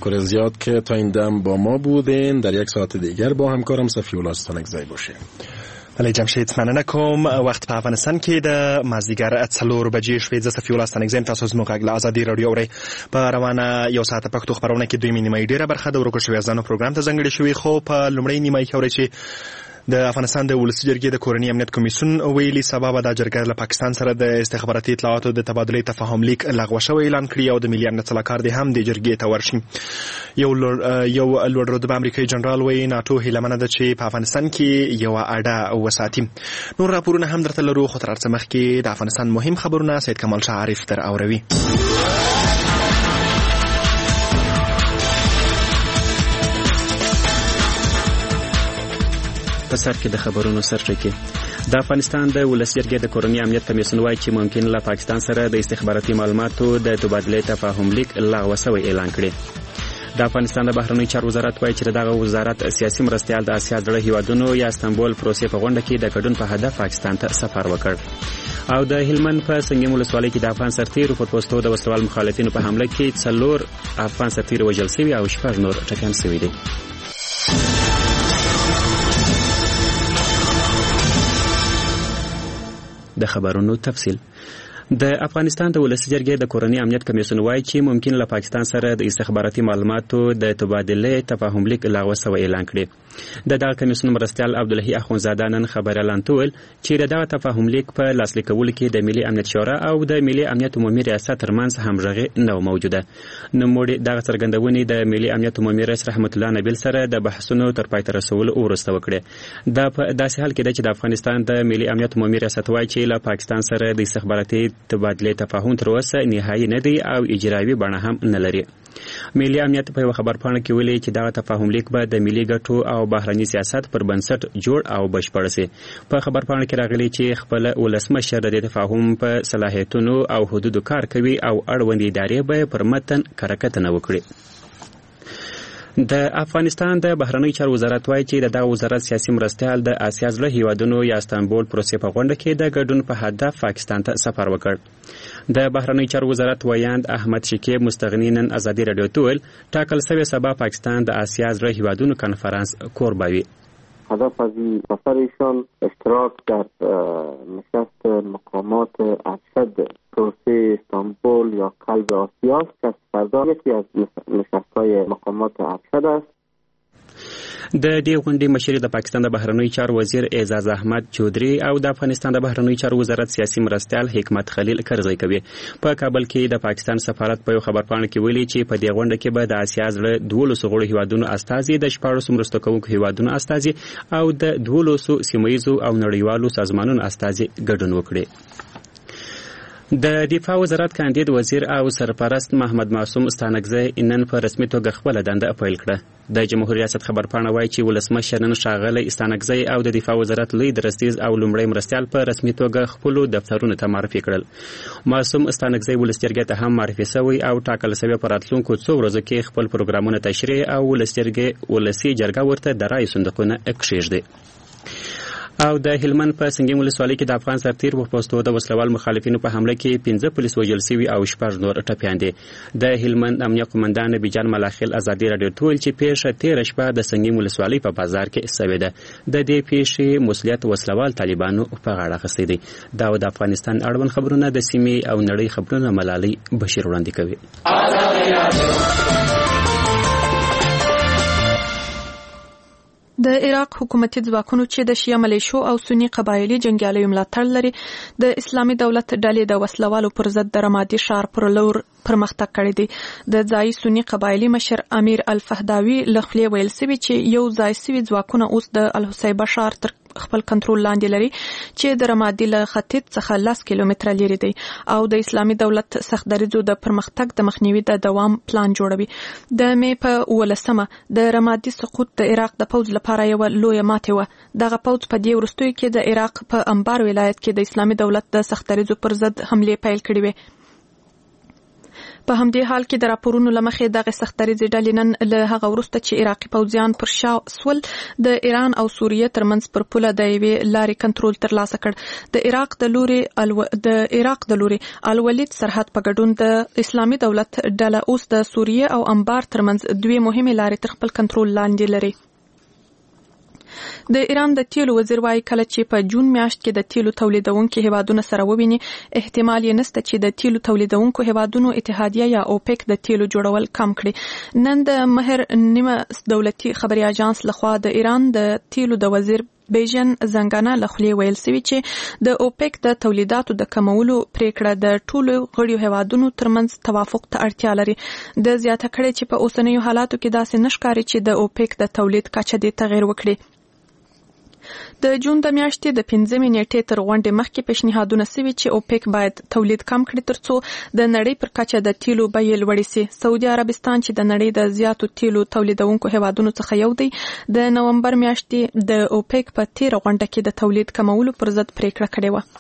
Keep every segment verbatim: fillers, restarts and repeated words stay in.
تشکر زیاد که تا این دم با ما بودین. در یک ساعت دیگر با همکارم صفی‌الله ستانکزی باشیم. علی جمشید مننه کوم. وخت په افغانستان کې د مازدیګر څلور بجې شوې. زه صفی‌الله ستانکزی تاسو زموږ غږ له ازادي راډیو اورئ. په روانه یو ساعت پښتو خبرونه کې دوی نیمه ډیره برخه د ورکو شوې ځانو پروګرام ته ځانګړې شوې، خو په لومړی نیمه کې اورئ چې د افغانستان د ولسي جرګې د کورني امنیت کمیسیون ویلي سبا به د جرګې له پاکستان سره د استخباراتي اطلاعاتو د تبادلې تفاهم لیک لغوه شوی اعلان کړي او د ملي امنیت سلاکار دی هم د جرګې ته ورشي. یو یو لوړ رتبه امریکایي جنرال وایي ناتو هیله منه ده چې په افغانستان کې یو اډه وساتي. نور راپورونه هم درته لرو، خو تر هر څه مخکې د افغانستان مهم خبرونه سید کمال شاه عارف در اوروي. په سر کې د خبرونو سرټکی. د افغانستان د ولسي جرګې د کورني امنیت کمیسیون وایي چې ممکن له پاکستان سره د استخباراتي معلوماتو د تبادلې تفاهم لیک لغوه شوی اعلان کړي. د افغانستان د بهرنیو چارو وزارت وایي چې دغه وزارت سیاسي مرستیال د اسیا زړه هیوادونو یا استانبول پروسې په غونډه کې د ګډون په هدف پاکستان ته سفر وکړ. او د هلمند په سنگیم ولسوالۍ کې د افغان سرتیرو په پوسټو د وسوال مخالفینو په حمله کې څلور افغان سرتیر وژل شوي او شپږ نور ټپیان شوي دي. د خبرونو تفصیل. د افغانستان د ولسي جرګې د کورني امنیت کمیسیون وایي چې ممکن له پاکستان سره د استخباراتي معلوماتو د تبادلې تفاهم لیک لغوه شوی اعلان کړي. د دغه کمیسیون مرستیال عبدالحی اخونزاده نن خبر اعلان کول چې دغه تفاهم لیک په لاسلیک کولو کې د ملي امنیت شورا او د ملي امنیت عمومي ریاست ترمنځ همغږي نه موجوده. نوموړي دغه څرګندونې د ملي امنیت عمومي رئیس رحمت الله نبیل سره د بحثونو تر پای ته رسولو وروسته وکړي. دا په داسې حال کې ده چې د افغانستان د ملي امنیت عمومي ریاست وایي چې له پاکستان سره د استخباراتي تبادلې تفاهم تر اوسه نهایي نه دی او اجرایي بڼه هم نه لري. ملي امنیت په یو خبرپاڼه کې ویلي چې دا تفاهم لیک به د ملي ګټو او بهرني سیاست پر بنسټ جوړ او بشپړ شي. په خبرپاڼه کې راغلي چې خپل ولسمشر د تفاهم په صلاحیتونو او حدودو کار کوي او اړوند ادارې به پر متن کارکتنه وکړي. د افغانستان د بهرنیو چارو وزارت وایي چې دغه وزارت سیاسي مرستیال د اسیا زړه هیوادونو یا استانبول پروسې په غونډه کې د ګډون په هدف پاکستان ته سفر وکړ. د بهرنیو چارو وزارت ویاند احمد شکیب مستغنی نن ازادي راډیو ته ویل ټاکل شوی سبا پاکستان د اسیا زړه هیوادونو کنفرانس کوربه وي. هدف از این سفر ایشان اشتراک در نشست مقامات ارشد پروسه استانبول یا قلب آسیا است که فردا یکی از نشست‌های مقامات ارشد است. د دې غونډې مشري د پاکستان د بهرنیو چارو وزیر اعزاز احمد چودري او د افغانستان د بهرنیو چارو وزارت سیاسي مرستیال حکمت خلیل کرزی کوي. په کابل کې د پاکستان سفارت په یو خبرپاڼه کې ویلي چې په دې غونډه کې به د اسیا زړه دولسو غړو هیوادونو استازي د شپاړسو مرستو کوونکو هیوادونو استازي او د دولسو سیمه‌ییزو او نړیوالو سازمانونو استازي ګډون وکړي. د دفاع وزارت کاندید وزیر او سرپرست محمد معصوم ستانکزی نن په رسمي توګه خپله دنده پیل کړه. د جمهوریت ریاست خبرپاڼه وایي چې ولسمشر نن ښاغلی ستانکزی او د دفاع وزارت لوی درستیز او لومړی مرستیال په رسمي توګه خپلو دفترونو ته معرفي کړل. معصوم ستانکزی ولسي جرګې ته هم معرفي شوی او ټاکل شوی په راتلونکو څو ورځو کې خپل پروګرامونه تشریح او ولسي جرګې ولسي جرګه ورته د رایې صندوقونه کښېږدي. او د هلمند په سنگیم ولسوالۍ کې د افغان سرتیر په پوسټو د وسلوال مخالفینو په حمله کې پنځه پولیس وژل شوي او شپږ نور ټپیان دي. د هلمند امنیه قومندان نبیجان ملاخیل ازادي راډیو ته ویل چې پیښه تېره شپه د سنگیم ولسوالۍ په بازار کې شوې ده. د دې پیښې مسؤلیت وسلوال طالبانو په غاړه اخیستی دی. دا د افغانستان اړوند خبرونه د سیمې او نړۍ خبرونه ملالۍ بشیر وړاندې کوي. د عراق حکومتي ځواکونو چې د شیعه ملیشو او سنی قبایلي جنګیالیو ملاتړ لري د اسلامي دولت ډلې د وسلوالو پر ضد د رمادي ښار پر لور پرمختګ کړی دی. د ځایي سنی قبایلي مشر امیر الفهداوي له خولې ویل شوي چې یو ځای سوي ځواکونه اوس د الحسیبه ښار تر خپل کنټرول لاندې لري چې د رمادي له ختیځ څخه لس کیلومتره لري دی او د اسلامي دولت سخت دریځو د پرمختګ د مخنیوي د دوام پلان جوړوي. د مې په ولسمه د رمادي سقوط د عراق د پوځ لپاره یو لویه ماتې وه. دغه پوځ په دې وروستیو کې د عراق په انبار ولایت کې د اسلامي دولت د سخت دریځو پر ضد حملې پیل کړې وې. په همدې حال کې د راپورونو لمخې دغه سختدریځې ډلې نن له هغه وروسته چې عراقي پوځیان پر شا سول د ایران او سوریه ترمنځ پر پوله د یوې لارې کنټرول ترلاسه کړ. د عراق د لوري الو... د عراق د لوري الولید سرحد په ګډون د اسلامي دولت ډله اوس د سوریه او انبار ترمنځ دوه مهمه لارې تر خپل کنټرول لاندې لري. د ایران د تیلو وزیر وايي کله چې په جون میاشت کې د تیلو تولیدونکو هیوادونو سره وویني احتمال یې نشته چې د تیلو تولیدونکو هیوادونو اتحادیه یا اوپک د تیلو جوړول کم کړي. نن د مهر نیمه دولتي خبري اژانس لخوا د ایران د تیلو د وزیر بیژن زنګانه لخوا ویل سوي چې د اوپک د تولیداتو د کمولو پریکړه د ټولو غړیو هیوادونو ترمنځ توافق ته اړتیا لري. د زیاته کړي چې په اوسنیو حالاتو کې داسې نشکاري چې د اوپک د تولید کچه د تغیر وکړي. د جون د میاشتې د پنځمې نیټې تر غونډې مخکې پیشنهادونه سوي چې اوپک باید تولید کم کړي ترڅو د نړۍ پر کچه د تیلو بیې لوړې سي. سعودي عربستان چې د نړۍ د زیاتو تیلو تولیدونکو هیوادونو څخه یو دی د نومبر میاشتې د اوپک په تیر غونډه کې د تولید کمولو پر ضد پریکړه کړې و.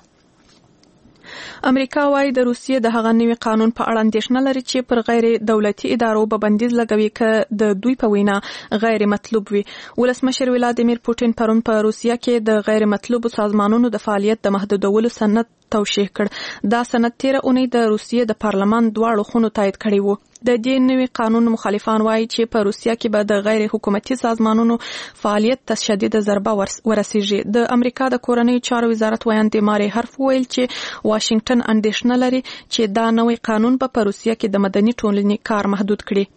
امریکا وايي د روسیې د هغه نوي قانون په اړه اندېښنه لري چې پر غیر دولتي ادارو به بندیز لګوي که د دوی په وینا غیر مطلوب وي. ولسمشر ولادیمیر پوټین پرون په روسیه کې د غیر مطلوبو سازمانونو د فعالیت د محدودولو سند توشیح کړ. دا سند تیر اونۍ د روسیې د پارلمان دواړو خونو تایید کړی و. د دې نوي قانون مخالفان وايي چې په روسیه کې به د غیر حکومتي سازمانونو فعالیت تشدید ضربه ورسیږي. د امریکا د کورنیو چارو وزارت ویاندې ماري هرف ویل چې واشنگټن اندېښنه لري چې دا نوي قانون به په روسیه کې د مدني ټولنې کار محدود کړي.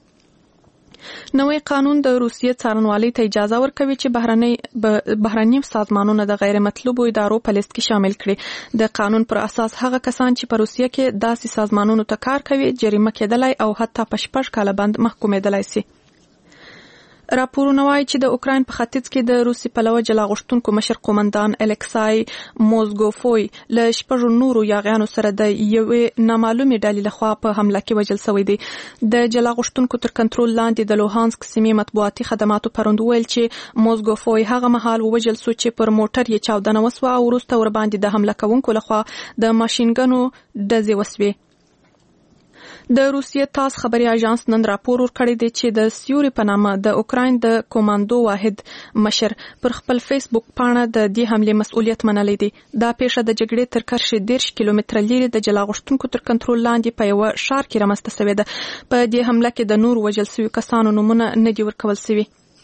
نوی قانون د روسیې څارنوالۍ ته اجازه ورکوي چې بهرني بهرني سازمانونه د غیر مطلوبو ادارو په لیست کې شامل کړي. د قانون پر اساس هغه کسان چې په روسیه کې داسې سازمانونو ته کار کوي جریمه کېدلای او حتی په شپږ کاله بند محکومېدلای شي. راپورونه وايي چې د اوکراین په ختیځ کې د روسي پلوه جلا غوښتونکو مشر قومندان الکسای موزګوفوی له شپږو نورو یاغیانو سره د یوې نامعلومې ډلې لخوا په حمله کې وژل شوی دی. د جلا غوښتونکو تر کنټرول لاندې د لوهانسک سیمې مطبوعاتي خدماتو پروند ویل چې موزګوفوی هغه مهال ووژل شو چې پر موټر یې چاودنه وسوه او وروسته ورباندې د حمله کوونکو لخوا د ماشینګنو ډزې وسوې. د روسیې تاس خبري اژانس نن راپور ورکړی دی چې د سیوري په نامه د اوکراین د کوماندو واحد مشر پر خپل فیسبوک پاڼه د دې حمله مسؤلیت منلی دی. دا پیښه د جګړې تر کرښې دیرش کیلومتره لرې د جلا غوښتونکو تر کنټرول لاندې په یو ښار کې رامنځته شوې ده. په دې حمله کې د نور وژل شوي کسانو نومونه نه دي ورکول شوي.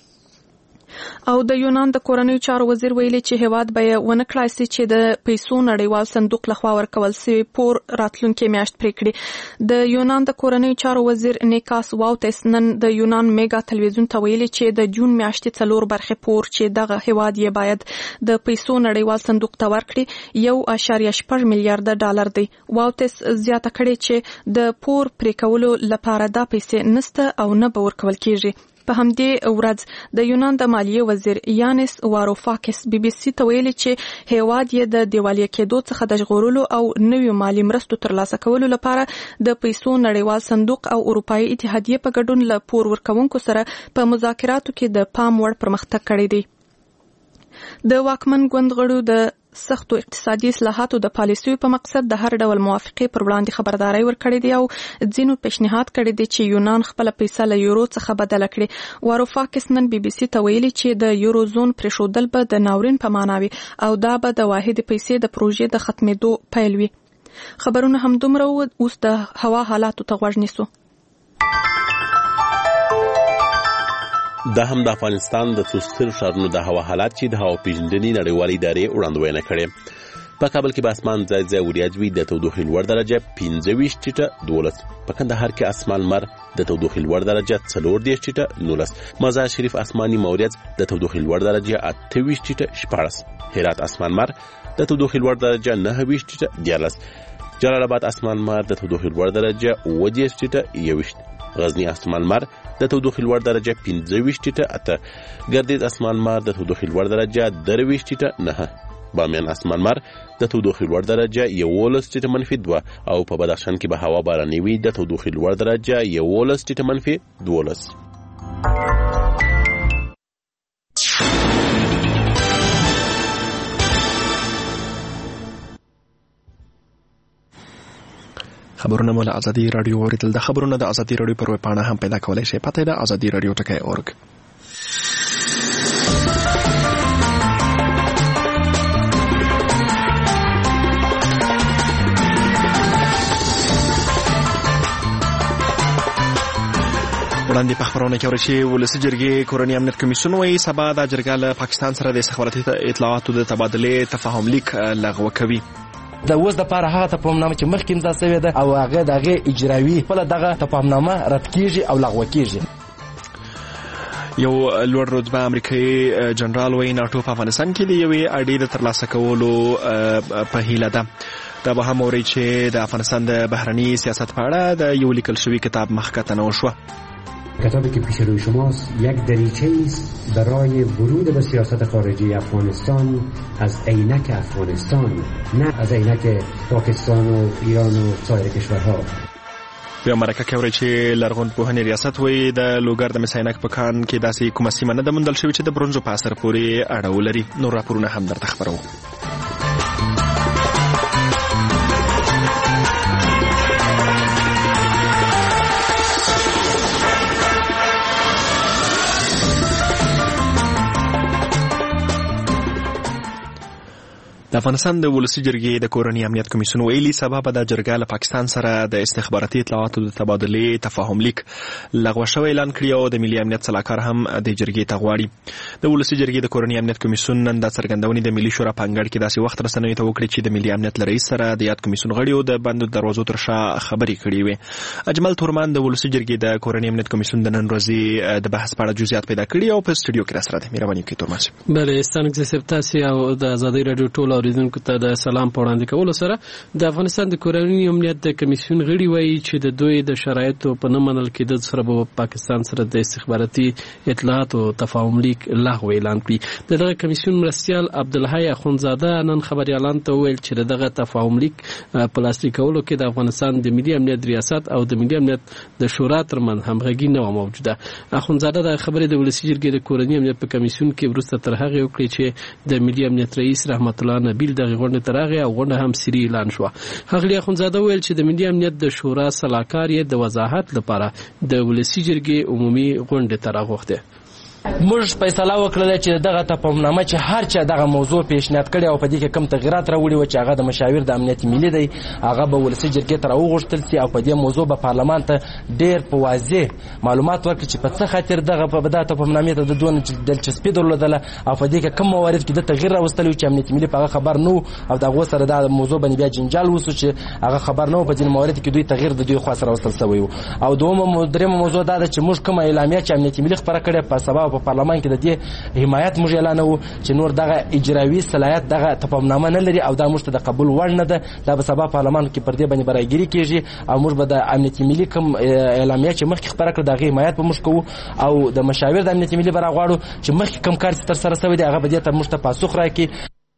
او د یونان د کورنیو چارو وزیر ویلي چې هیواد به یې ونه کړای شي چې د پیسو نړیوال صندوق لخوا ورکول شوی پور راتلونکي میاشت پرې کړي. د یونان د کورنیو چارو وزیر نیکاس واوتس نن د یونان میگا تلویزیون ته ویلي چې د جون میاشتې څلور برخې پور چې دغه هیواد یې باید د پیسو نړیوال صندوق ته ورکړي یو اشاریه شپږ میلیارډ ډالر دی. واوتس زیاته کړې چې د پور پرې کولو لپاره دا پیسې نشته او نه به ورکول کیږي. په همدې ورځ د یونان د مالیې وزیر یانس واروفاکس بي بي سي ته ویلي چې هیواد یې د دیوالیه کېدو څخه د ژغورلو او نویو مالی مرستو ترلاسه کولو لپاره د پیسو نړیوال صندوق او اروپایي اتحادیه په ګډون له پور ورکوونکو سره په مذاکراتو کې د پام وړ پرمختګ کړی دی. د واکمن ګوند غړو د سختو اقتصادي اصلاحاتو د پالیسیو په مقصد د هر ډول موافقې پر وړاندې خبرداري ورکړې دی او ځینو پیشنهاد کړی دی چې یونان خپل پیسې له یورو څخه بدل کړي. واروفاکس نن بي بي سي ته ویلي چې د یورو زون پرېښودل به د ناورین په معنا وي او دا به د واحد پیسې د پروژې د ختمېدو پیل وي. خبرونه همدومره وو. اوس د هوا حالاتو ته غوږ نیسو. دا هم د افغانستان د څو سترو ښارونو د هوا حالات چې د هوا پیژندنې نړیوالې ادارې وړاندوینه کړې. په کابل کې به اسمان ځای ځای وریځ وي، د تودوخې لوړ درجه پنځه ویشت ټیټه دولس. په کندهار کې اسمان لمر، د تودوخې لوړ درجه څلور دېرش ټیټه نولس. مزار شریف اسماني موریځ، د تودوخې لوړ درجه اته ویشت ټیټه شپاړس. هرات اسمان لمر، د تودوخې لوړ درجه نهه ویشت ټیټه دیارلس. جلال آباد اسمان لمر، د تودوخې لوړ درجه اووه دېرش ټیټه یوویشت. غزنی اسمان لمر، د تودوخې لوړ درجه پنځه ویشت ټیټه اته. ګردیز اسمان لمر، د تودوخې لوړ درجه درویشت ټیټه نهه. بامیان اسمان لمر، د تودوخې لوړ درجه یوولس ټیټه منفي دوه. او په بدخشان کې به هوا باراني وي، د تودوخې لوړ درجه یوولس ټیټه منفي دولس. خبرونه مو له ازادي رادیو اوریدل. د خبرونه د ازادي رادیو پر ویب پاڼه هم پیدا کولای شئ. پته ده ازادي رادیو ټکی اورګ. وړاندې په خبرونه کې اورئ چې ولسي جرګې کورني امنیت کمیسیون وايي سبا د جرګه له پاکستان سره د استخباراتي اطلاعاتو د تبادلې تفاهم لیک لغوه کوي. د اوس د پاره هغه تفاهمنامه چې مخکې امضا شوې ده او هغه دغه اجراوي خپل دغه تفاهمنامه رد کیږي او لغوه کیږي. یو لوړ رتبه امریکایي جنرال وايي ناټو په افغانستان کې د یوې اډې د ترلاسه کولو په هیله ده. دا به هم اورئ چې د افغانستان د بهرني سیاست په اړه د یو لیکل شوی کتاب مخکته وشوه. کتابی که پیش روی شماست یک دریچه است برای ورود به سیاست خارجی افغانستان از عینک افغانستان، نه از عینک پاکستان و ایران و سایر کشورها. په امریکا کې اوري چې لرغونپوهنې ریاست وایي د لوګر د مساینک په کان کې داسې کومه سیمه نه ده موندل شوې چې د برونزو په اثر پورې اړه ولري. نور راپورونه هم درته خبرو. د افغانستان د ولسي جرګې د کورني امنیت کمیسیون ویلي سبا به د جرګه له پاکستان سره د استخباراتي اطلاعاتو د تبادلې تفاهم لیک لغوه شوی اعلان کړی او د ملي امنیت صلاحکار هم د جرګې ته غواړي. د ولسي جرګې د کورني امنیت کمیسیون نن د څرګندونې د ملي شورا په انګړ کې داسې وخت رسنیو ته وکړي چې د ملي امنیت له رئیس سره د یاد کمیسیون غړیو د بندو دروازو تر شا خبرې کړې وې. اجمل تورمان د ولسي جرګې د کورني امنیت کمیسیون د نن ورځې د بحث په اړه جزئیات پیدا کړي او په سټوډیو کې راسره ده. مهرباني وکړئ تورمان. بله ستانک زسپتاسي او د ازادي رادیو ټول اوریدونکو ته د سلام په وړاندې کولو سره د افغانستان د کورني امنیت د کمیسیون غړي وایي چې د دوی د شرایطو په نه منل کېدو سره به پاکستان سره د استخباراتي اطلاعاتو تفاهم لیک لغوه اعلان کړي. د دغه کمیسیون مرستیال عبدالحی اخونزاده نن خبريالان ته ویل چې دغه تفاهم لیک په لاسلیک کولو کې د افغانستان د ملي امنیت ریاست او د ملي امنیت د شورا ترمن همغږي نه موجوده. اخونزاده د خبرې د ولسي جرګې د کورني امنیت په کمیسیون کې وروسته تر هغه وکړي چې د ملي امنیت رئیس رحمت الله نبیل دغه غونډه ترغه او غونډه هم سری اعلان شو. خغلی اخونزاده ویل چې د ملي امنیت د شورا صلاحکار یې د وضاحت لپاره د ولسي جرګې عمومي غونډه ترغوخته. موږ فیصله وکړه چې دغه تفاهمنامه چې هر چا دغه موضوع پیشنهاد کړي او په دې کې کم تغیرات راوړي و چې هغه د مشاور د امنیت ملي دی هغه به ولسي جرګې ته راوغوښتل شي او په دې موضوع به پارلمان ته ډېر په واضح معلومات ورکړي چې په څه خاطر دغه په دغه تفاهمنامې ته د دونه دلچسپي درلودله او په دې کې کوم موارد کې د تغییر راوستل چې امنیت ملي په هغه خبر نه او دغه سره د موضوع باندې بیا جنجال وسو چې هغه خبر نه په دې موارد کې دوی تغییر د دوی خوا سره راوستل شوی او دومره درېمه موضوع دا ده چې موږ کومه اعلامیه چې امنیت ملي خبره کړې په سبا په پارلمان کې د دې حمایت موږ اعلانو چې نور دغه اجرایي صلاحیت دغه تفاهمنامه نه لري او دا موږ ته د قبول وړ نه ده. دا به سبا پارلمان کې پر دې باندې برایګيري کیږي او موږ به د امنیت ملي کوم اعلامیه چې مخکې خبره کړه دغه حمایت به موږ کوو او د مشاور د امنیت ملي برغواړو چې مخکې کوم کار تر سره شوی دی هغه به دې ته موږ ته پاسخ راکړي.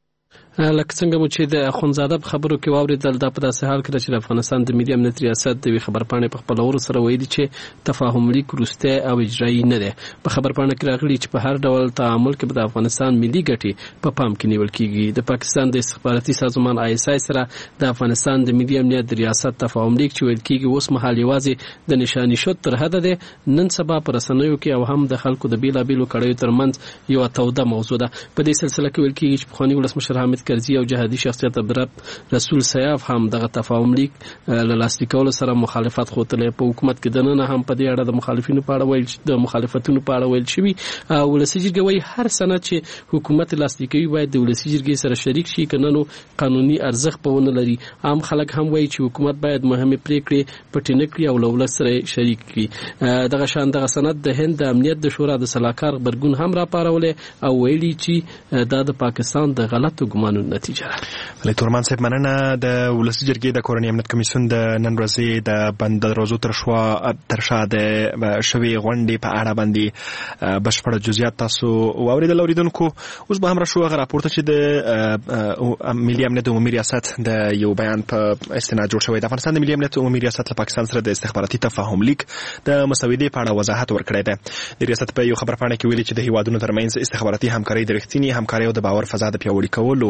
لکه څنګه مو چې د اخونزاده په خبرو کې واوریدل دا په داسې حال کې چې د افغانستان د ملي امنیت ریاست د خبرپاڼې په خپل ور سره ویلي چې تفاهم لیک وروسته او اجرایی نه دی. په خبرپاڼه کې راغلي چې په هر ډول تعامل کې به د افغانستان ملي ګټې په پام کې نیول کیږي. د پاکستان د استخباراتي سازمان آی اس آی سره د افغانستان د ملي امنیت ریاست تفاهم لیک چې ویل کیږي اوس مهال یوازې د نشاني شوت تر حد دی. نن سبا پر رسنیو کې او هم د خلکو د بیلابیلو کړیو ترمنځ یو توده موضوع ده. په دې سلسله کې ویل کیږي چې پخوانی ولسمشر حامد کرزي او جهادي شخصیت عبدالرب رسول سیاف هم دغه تفاهم لیک له لاسلیک کولو سره مخالفت خوتلې. په حکومت کې دننه هم په دې اړه د مخالفینو په اړه ویل د مخالفتونو په اړه ویل شوی. ولسي جرګه وايي هر سند چې حکومت لاسلیکوي باید د ولسي جرګې سره شریک شي کنه نو قانوني ارزښت په ونه لري. عام خلک هم وايي چې حکومت باید مهمه پریکړې پټې نه کړي او له ولس سره شریک کړي. دغه شان دغه سند د هند د امنیت د شورا د صلاحکار برګون هم راپارولې او ویلي چې دا د پاکستان د غلطو ګمانونو نتیجه ده. ولې تورمان صاحب مننه. د ولسي جرګې د کورني امنیت کمیسیون د نن ورځې د بند دروازو تر شوا تر شا د شوی غونډې په اړه باندې بشپړ جزئیات تاسو واوریدل اوریدونکو. اوس به هم را شو هغه راپورته چې د ملي امنیت عمومي ریاست د یو بیان په استناد جوړ شوی. د افغانستان د ملي امنیت عمومي ریاست له پاکستان سره د استخباراتي تفاهم لیک د مسودې په اړه وضاحت ورکړی دی. د ریاست په یو خبرپاڼه کې ویلي چې د هیوادونو ترمنځ استخباراتي همکاري د رښتینی همکاري او د باور فضا د پیاوړي کولو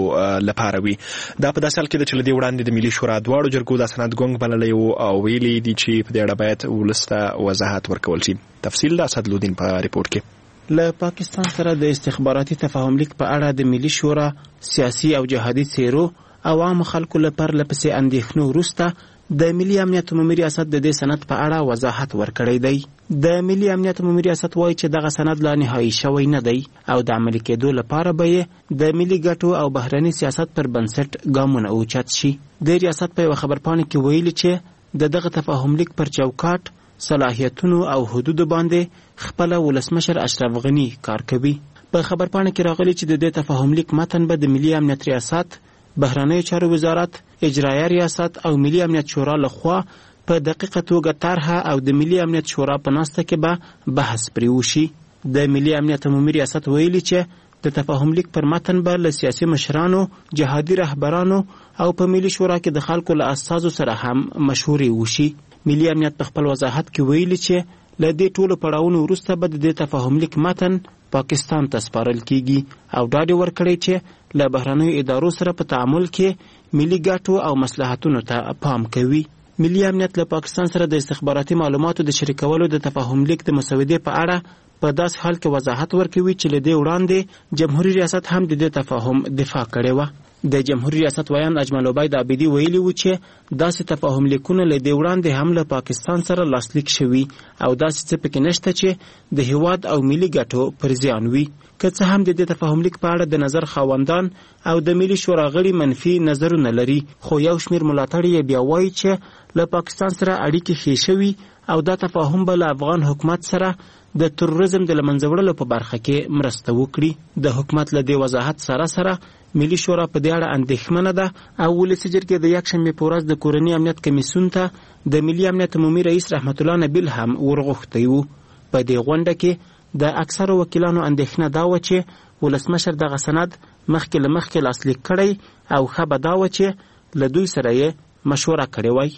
لپاره وي. دا په داسې حال کې چې لدې وړاندې د ملي شورا دواړو جرګو دا سند ګونګ بللی و او ویلي دي چې په دې اړه باید ولس ته وضاحت ورکول شي. تفصیل د اسدالدین په ریپورت کې. له پاکستان سره د استخباراتي تفاهم لیک په اړه د ملي شورا سیاسي او جهادي څیرو عوام خلکو لپاره لپسې اندېښنو وروسته د ملي امنیت عمومي ریاست د دې سند په اړه وضاحت ورکړی دی. د ملي امنیت عمومي ریاست وایي چې دغه سند لا نهایي شوی نه دی او د عملي کېدو لپاره به یې د ملي ګټو او بهرني سیاست پر بنسټ ګامونه اوچت شي. د ریاست په یوه خبرپاڼه کې ویلي چې د دغه تفاهم لیک پر چوکاټ صلاحیتونو او حدودو باندې خپل ولسمشر اشرف غنی کار کوي. په خبرپاڼه کې راغلي چې د دې تفاهم لیک متن به د ملي امنیت ریاست، بهرنیو چارو وزارت، اجرایه ریاست او ملي امنیت شورا لخوا په دقیقه توګه طرحه او د ملي امنیت شورا په ناسته کې به بحث پرې وشي. د ملي امنیت عمومي ریاست ویلي چې د تفاهم لیک پر متن به له سیاسي مشرانو، جهادي رهبرانو او په ملي شورا کې د خلکو له استازو سره هم مشورې وشي. ملي امنیت په خپل وضاحت کې ویلي چې له دې ټولو پړاوونو وروسته به د دې تفاهم لیک متن پاکستان ته سپارل کیږي او ډاډ ورکړی چې له بهرنیو ادارو سره په تعامل کې ملي ګټو او مصلحتونو ته پام کوي. ملي امنیت له پاکستان سره د استخباراتي معلوماتو د شریکولو د تفاهم لیک د مسودې په اړه په داسې حال کې وضاحت ورکوي چې له دې وړاندې جمهوریت ریاست هم د دې تفاهم دفاع کړې وه. د جمهوریت ریاست ویان اجمل عبید عابدی ویلي و چې داسې تفاهم لیکونه له دې وړاندې هم له پاکستان سره لاسلیک شوي او داسې څه پکې نشته چې د هیواد او ملي ګټو پر زیان وي. که څه هم د دې تفاهم لیک په اړه د نظر خاوندان او د ملي شورا غړي منفي نظرونه لري، خو یو شمېر ملاتړي یې بیا وایي چې له پاکستان سره اړیکې ښې شوي او دا تفاهم به له افغان حکومت سره د تروریزم د له منځه وړلو په برخه کې مرسته وکړي. د حکومت له دې وضاحت سره سره ملي شورا په دې اړه اندېښمنه ده او ولسي جرګې د یکشنبې په ورځ د کورني امنیت کمیسیون ته د ملي امنیت عمومي رئیس رحمت الله نبیل هم ورغوښتی و. په دې غونډه کې د اکثرو وکیلانو اندېښنه دا وه چې ولسمشر دغه سند مخکې له مخکې لاسلیک کړی او ښه به دا وه چې له دوی سره یې مشوره کړې وای.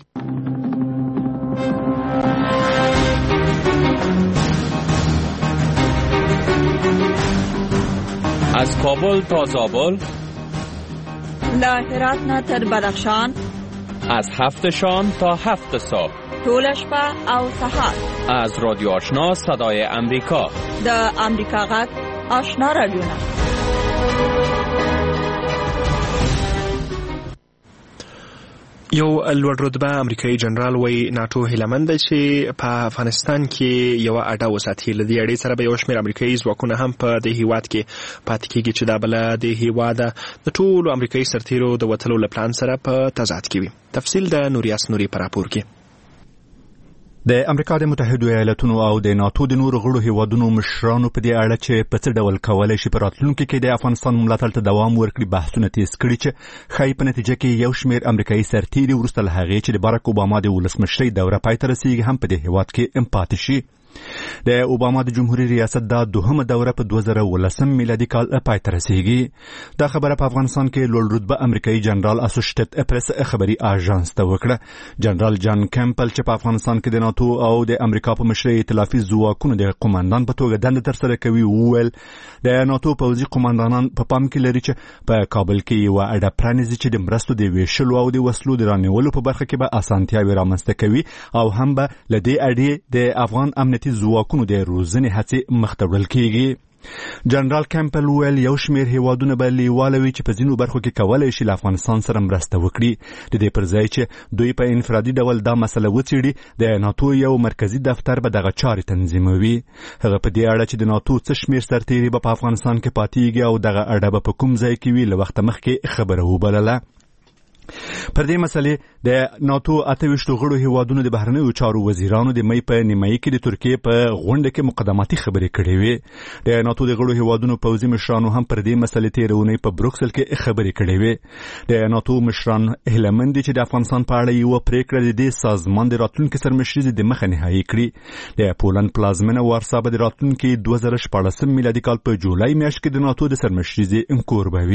از کابل تا زابل، له هرات نه تر بدخشان، از هفت شام تا هفت صبح، ټوله شپه او سهار، از رادیو آشنا صدای امریکا، د امریکا غږ آشنا رادیو. یو لوړ رتبه امریکایي جنرال وایي ناټو هیلهمند دی چې په افغانستان کې یوه اډه وساتي. له دې اډې سره به یو شمېر امریکایي ځواکونه هم په دې هیواد کې پاتې کېږي چې دا به له دې هیواده د ټولو امریکایي سرتیرو د وتلو له پلان سره په تضاد کې وي. تفصیل د نوریاس نوري په راپور کې. د امریکا د متحدو ایالاتونو او د ناتو د نورو غړو هیوادونو مشرانو په دې اړه چې په څه ډول کولی شي په راتلونکي کې د افغانستان ملاتړ ته دوام ورکړي بحثونه تیز کړي چې ښایي په نتیجه کې یو شمېر امریکایي سرتیري وروسته له هغې چې د بارک اوباما د ولسمشرۍ دوره پای ته رسیږي هم په دې هیواد کې پاتې شي. د اوباما د جمهوریت ریاست دا دوهمه دوره په دوه زره ولسم میلادي کال پای ته رسیږي. دا خبره په افغانستان کې لوړ رتبه امریکایي جنرال اسوسییټډ پریس خبري اژانس ته وکړه. جنرال جان کمپل چې په افغانستان کې د ناتو او د امریکا په مشرۍ ائتلافي ځواکونو د قوماندان په توګه دنده ترسره کوي وویل د ناتو پوځي قوماندانان په پام کې لري چې په کابل کې یوه اډه پرانیزي چې د مرستو د ویشلو او د وسلو د رانیولو په برخه کې به اسانتیاوې رامنځته کوي او هم به له دې اډې د افغان امنیتي ځواکونو د روزنې هڅې مخ ته وړل کېږي. جنرال کمپل ویل یو شمېر هیوادونه به لیواله وي چې په ځینو برخو کې کولی شي له افغانستان سره مرسته وکړي. د دې پر ځای چې دوی په انفرادي ډول دا مسله وڅېړي د ناتو یو مرکزي دفتر به دغه چارې تنظیموي. هغه په دې اړه چې د ناتو څه شمېر سرتیري به په افغانستان کې پاتېږي او دغه اډه به په کوم ځای کې وي له وخته مخکې خبره وبلله. پر دې مسلې د ناتو اته ویشتو غړو هیوادونو د بهرنیو چارو وزیرانو د مۍ په نیمایي کې د ترکیې په غونډه کې مقدماتي خبرې کړې وې. د ناتو د غړو هیوادونو پوځي مشرانو هم پر دې مسلې تېره اونۍ په بروکسل کې خبرې کړې وې. د ناتو مشران هیلهمند دي چې د افغانستان په اړه یوه پرېکړه د دې سازمان د راتلونکي سرمشري د مخه نهایي کړي. د پولند پلازمینه وارسا به د راتلونکي دوه زره شپاړسم میلادي کال په جولای میاشت کې د ناتو د سرمشري کور به وي.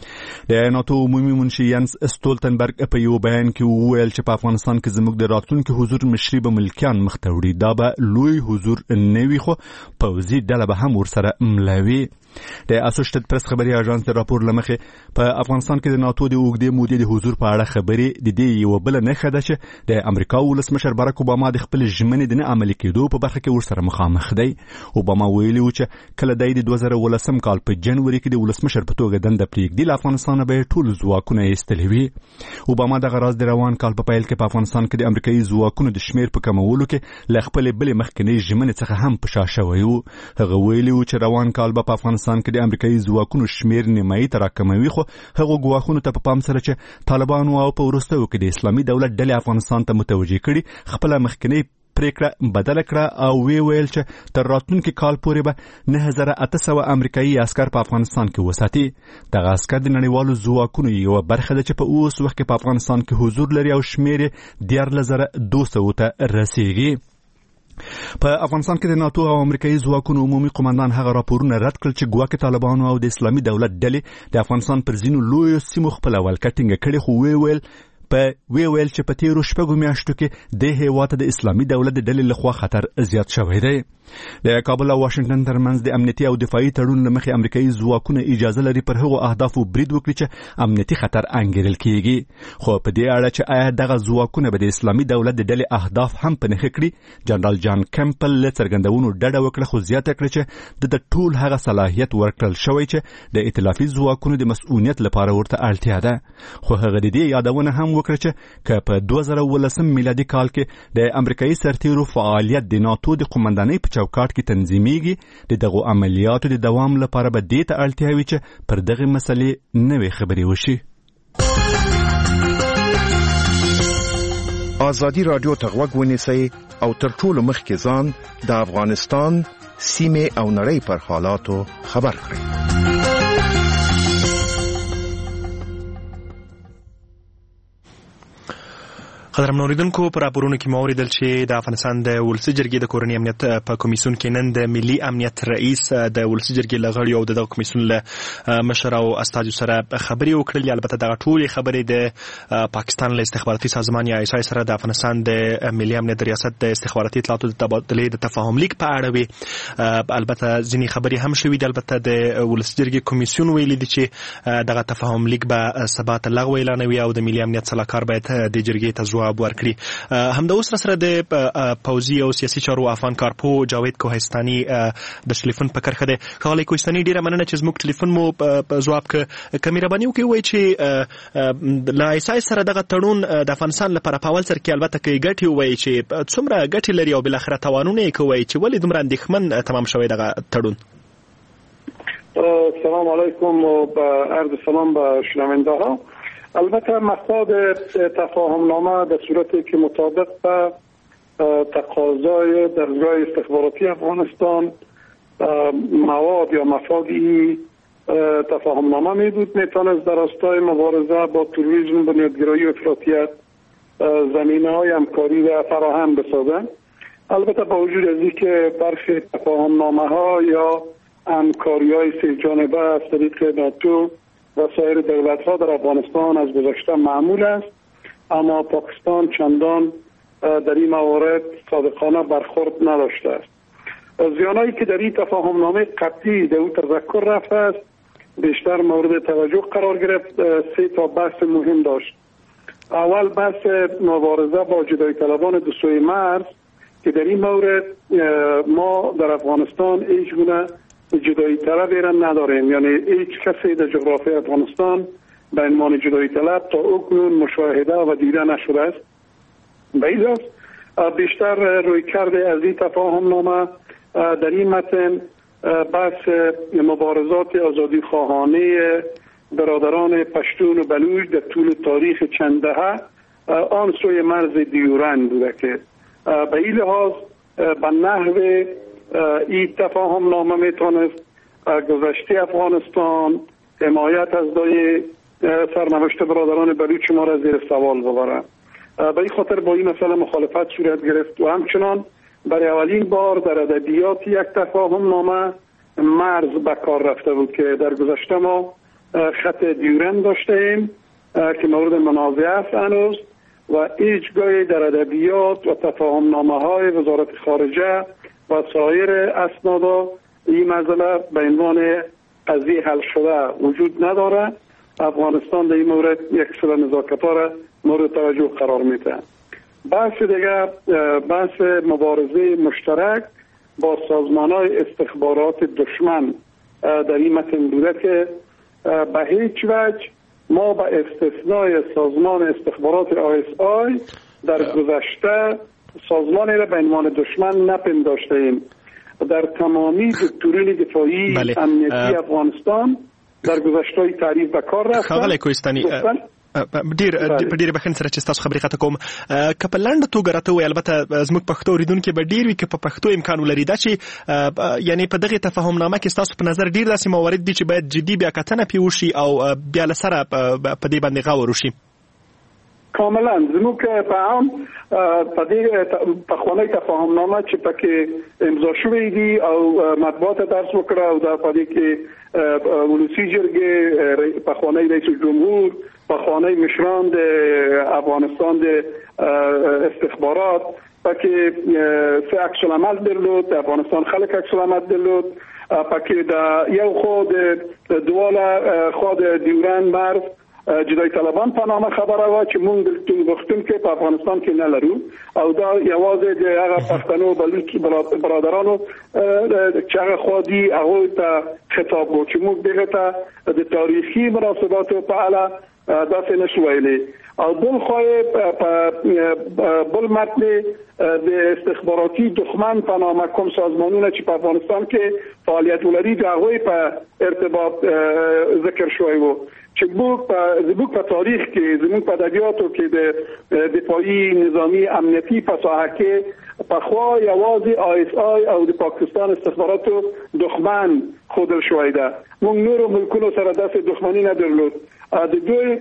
د ناتو عمومي منشي ینس استولتنبرګ په یو بیان کې وویل چې په افغانستان کې زموږ د راتلونکي حضور مشري به ملکیان مخ ته وړي، دا به لوی حضور نه وي خو پوځي ډله به هم ورسره مله وي. د اسوشیټډ پریس خبري اژانس د راپور لمخې په افغانستان کې د ناتو د اوږدې مودې د حضور په اړه خبري د دې یو بل نه خده چې د امریکا ولسمشر باراک اوباما د خپل ژمنې د نه عملي کېدو په برخه کې ورسره مخامخ دی. اوباما ویلي و چې کله د دوه زره ولسم کال په جنوري کې د ولسمشر په توګه دنده پرېږدي له افغانستان به ټول ځواکونه ایستلي وي. اوباما دغه راز د روان کال په پیل کې په افغانستان کې د امریکایي ځواکونو د شمیر په کمولو کې له خپل بل مخکنی ژمنې څخه هم په شا شوی و. هغه ویلي و چې روان کال به په افغانستان کې د امریکایي ځواکونو شمیر نیمایي ته راکموي، خو هغه ګواښونو ته په پام سره چې طالبانو او په وروستیو کې د اسلامي دولت ډلې افغانستان ته متوجه کړي خپل مخکنی پریکړه بدله کړه او وی ویل چې تر راتلونکي کال پورې به نه هزار اته سوه امریکایي عسکر په افغانستان کې وساتي. دغه عسکر د نړیوالو ځواکونو یو برخه ده چې په اوس وخت کې په افغانستان کې حضور لري او شمیر یې دیارلس زره دوه سوو ته رسیږي. په افغانستان کې د ناتو او امریکایي ځواکونو عمومي قومندان هغه راپورونه رد کړل چې ګواکې طالبانو او د اسلامي دولت ډلې د افغانستان پر ځینو لویو سیمو خپل ولکه ټینګه کړې، خو وی ویل په وی ویل چې په تیرو شپږو میاشتو کې د هیواد د اسلامي دولت د ډلې لخوا خطر زیات شوی دی. د کابل او واشنگټن ترمنځ د امنیتي او دفاعي تړون لمخې امریکایي ځواکونه اجازه لري پر هغو اهدافو برید وکړي چې امنیتي خطر انګیرل کیږي، خو په دې اړه چې آیا دغه ځواکونه به د اسلامي دولت د ډلې اهداف هم په نښه کړي، جنرال جان کمپل له څرګندونو ډډه وکړه، خو زیاته کړه چې د ټول هغه صلاحیت ورکړل شوی چې د ائتلافي ځواکونو د مسؤلیت لپاره ورته اړتیا ده. خو هغه د دې یادونه هم وکړه چې که په دوه زره ولسم میلادي کال کې د امریکایي سرتیرو فعالیت د ناتو د قومندانۍ په چوکاټ کې تنظیمیږي، د دغو عملیاتو د دوام لپاره به دې ته اړتیا وي چې پر دغه مسلې نوې خبرې وشي. ازادي رادیو ته غوږ ونیسئ او تر ټولو مخکې ځان د افغانستان سیمې او نړۍ پر حالاتو خبر کړئ. قدرمن اوریدونکو، په راپورونو کې مو اوریدل چې د افغانستان د ولسي جرګې د کورنۍ امنیت په کمیسیون کې نن د ملي امنیت رئیس د ولسي جرګې له غړیو او دغه کمیسیون له مشر او استازو سره خبرې وکړلې. البته دغه ټولې خبرې د پاکستان له استخباراتي سازمان یا آی اس آی سره د افغانستان د ملي امنیت ریاست د استخباراتي اطلاعاتو د تبادلې د تفاهم لیک په اړه وي. البته ځینې خبرې هم شوې دي. البته د ولسي جرګې کمیسیون ویلي دي چې دغه تفاهم لیک به سبا ته لغوه اعلانوي او د ملي امنیت صلاحکار باید د جرګې ته جواب ورکړي. همدا اوس سره د پوځي او سیاسي چارو افغان کارپو جاوید کوهستاني د ټلیفون په کرخه ده. خالي کوهستاني ډیره مننه چې زموږ ټلیفون مو په جواب ک کمیرباني وکي وای چې لا ایسای سره دغه تړون د افغانستان لپاره په اول سر کې البته کې ګټي وای چې څومره ګټي لري او بل اخره توانونه کوي چې ولې دومره اندېښمن تمام شوی دغه تړون. سلام علیکم و عرض سلام به شنونده ها. البته مقصد تفاهم نامه به صورتی که مطابق به تقاضای دستگاه استخباراتی افغانستان مواد یا مفادی تفاهم نامه می بود، میتونست در راستای مبارزه با تروریسم، بنیادگرایی و افراطیت زمینه های همکاری و فراهم بسازند. البته با وجود از اینکه برخی تفاهم نامه ها یا همکاری های سه جانبه از طریق ناتو و سایر دولت ها در افغانستان از گذشته معمول است، اما پاکستان چندان در این موارد صادقانه برخورد نداشته است. زیانایی که در این تفاهم نامه قبلی در او تذکر رفته است بیشتر مورد توجه قرار گرفت. سه تا بحث مهم داشت. اول بحث مبارزه با جدایی طلبان دو سوی مرز که در این مورد ما در افغانستان هیچ گونه جدایی طلب ایران نداریم، یعنی هیچ کسی در جغرافی افغانستان به عنوان جدایی طلب تا اکنون مشاهده و دیده نشده است. به این لحاظ بیشتر روی کرده از این تفاهم نامه در این متن بحث مبارزات آزادی خواهانه برادران پشتون و بلوچ در طول تاریخ چند دهه آن سوی مرز دیورند بوده که به این لحاظ به نحو این تفاهم نامه میتونست گذشته افغانستان، حمایت از دای سرنوشت برادران بلوچ ما را زیر سوال ببره. به این خاطر با این مسئله مخالفت صورت گرفت و همچنان برای اولین بار در ادبیات یک تفاهم نامه مرز به کار رفته بود که در گذشته ما خط دیورند داشته ایم که مورد منازعه است هنوز و هیچگاه در ادبیات و تفاهم نامه های وزارت خارجه و سایر اسناد این مسئله به عنوان قضیه حل شده وجود نداره. افغانستان در این مورد یک سلسله نزاکت‌ها را مورد توجه قرار میده. بحث دیگر بحث مبارزه مشترک با سازمان‌های استخبارات دشمن در این متن بوده که به هیچ وجه ما به استثنای سازمان استخبارات آی اس آی در گذشته سازمانی را به عنوان دشمن نپنداشته ایم. در تمامی دکترین دفاعی بله. امنیتی افغانستان در گذشته تعریف به کار رفتن. خغلی کوهستاني ډیر په ډیر بخښنې سره چې تاسو خبرې قطع کوم که په لنډه توګه راته ووایئ، البته زموږ پښتو اورېدونکي به ډیر وي که په پښتو امکان ولري دا چې یعنې په دغې تفاهمنامه کې ستاسو په نظر ډیر داسې موارد دي چې باید جدي بیا کتنه پرې وشي او بیا له سره په دې باندې غور وشي. کاملا زموږ په عام په دې پخوانی تفاهمنامه چې پکې امضا شوی دي او مطبوعات درس وکړه او دا په دې کې ولسی جرګې پخوانی رئیس جمهور پخوانی مشران د افغانستان د استخبارات پکې سه عکس العمل درلود، د افغانستان خلک عکس العمل درلود، پکې د یو خود دواله خود دیوران مرز جدای طالبان په نامه خبره و چې مونږ د وختون کې په افغانستان کې نه لرو او دا یوازې د هغه پښتنو بلوچ برادرانو چې هغه خودي هغه ته خطاب و چې مونږ دغه ته د تاریخي مناسباتو په اړه داسې نشو ویلي. او بل خواهی بل متن د استخباراتی دښمن په نامه کوم سازمانونه چې په افغانستان کې فعالیت ولري د هغوی په ارتباط ذکر شوی و چې زموږ په تاریخ کې زموږ په ادبیاتو کې د دفاعي نظامی امنیتي په ساحه کې پخوا یوازې آی اس آی او د پاکستان استخباراتو دښمن ښودل شوی ده. موږ نورو ملکونو سره داسې دښمني نه درلود. د دوی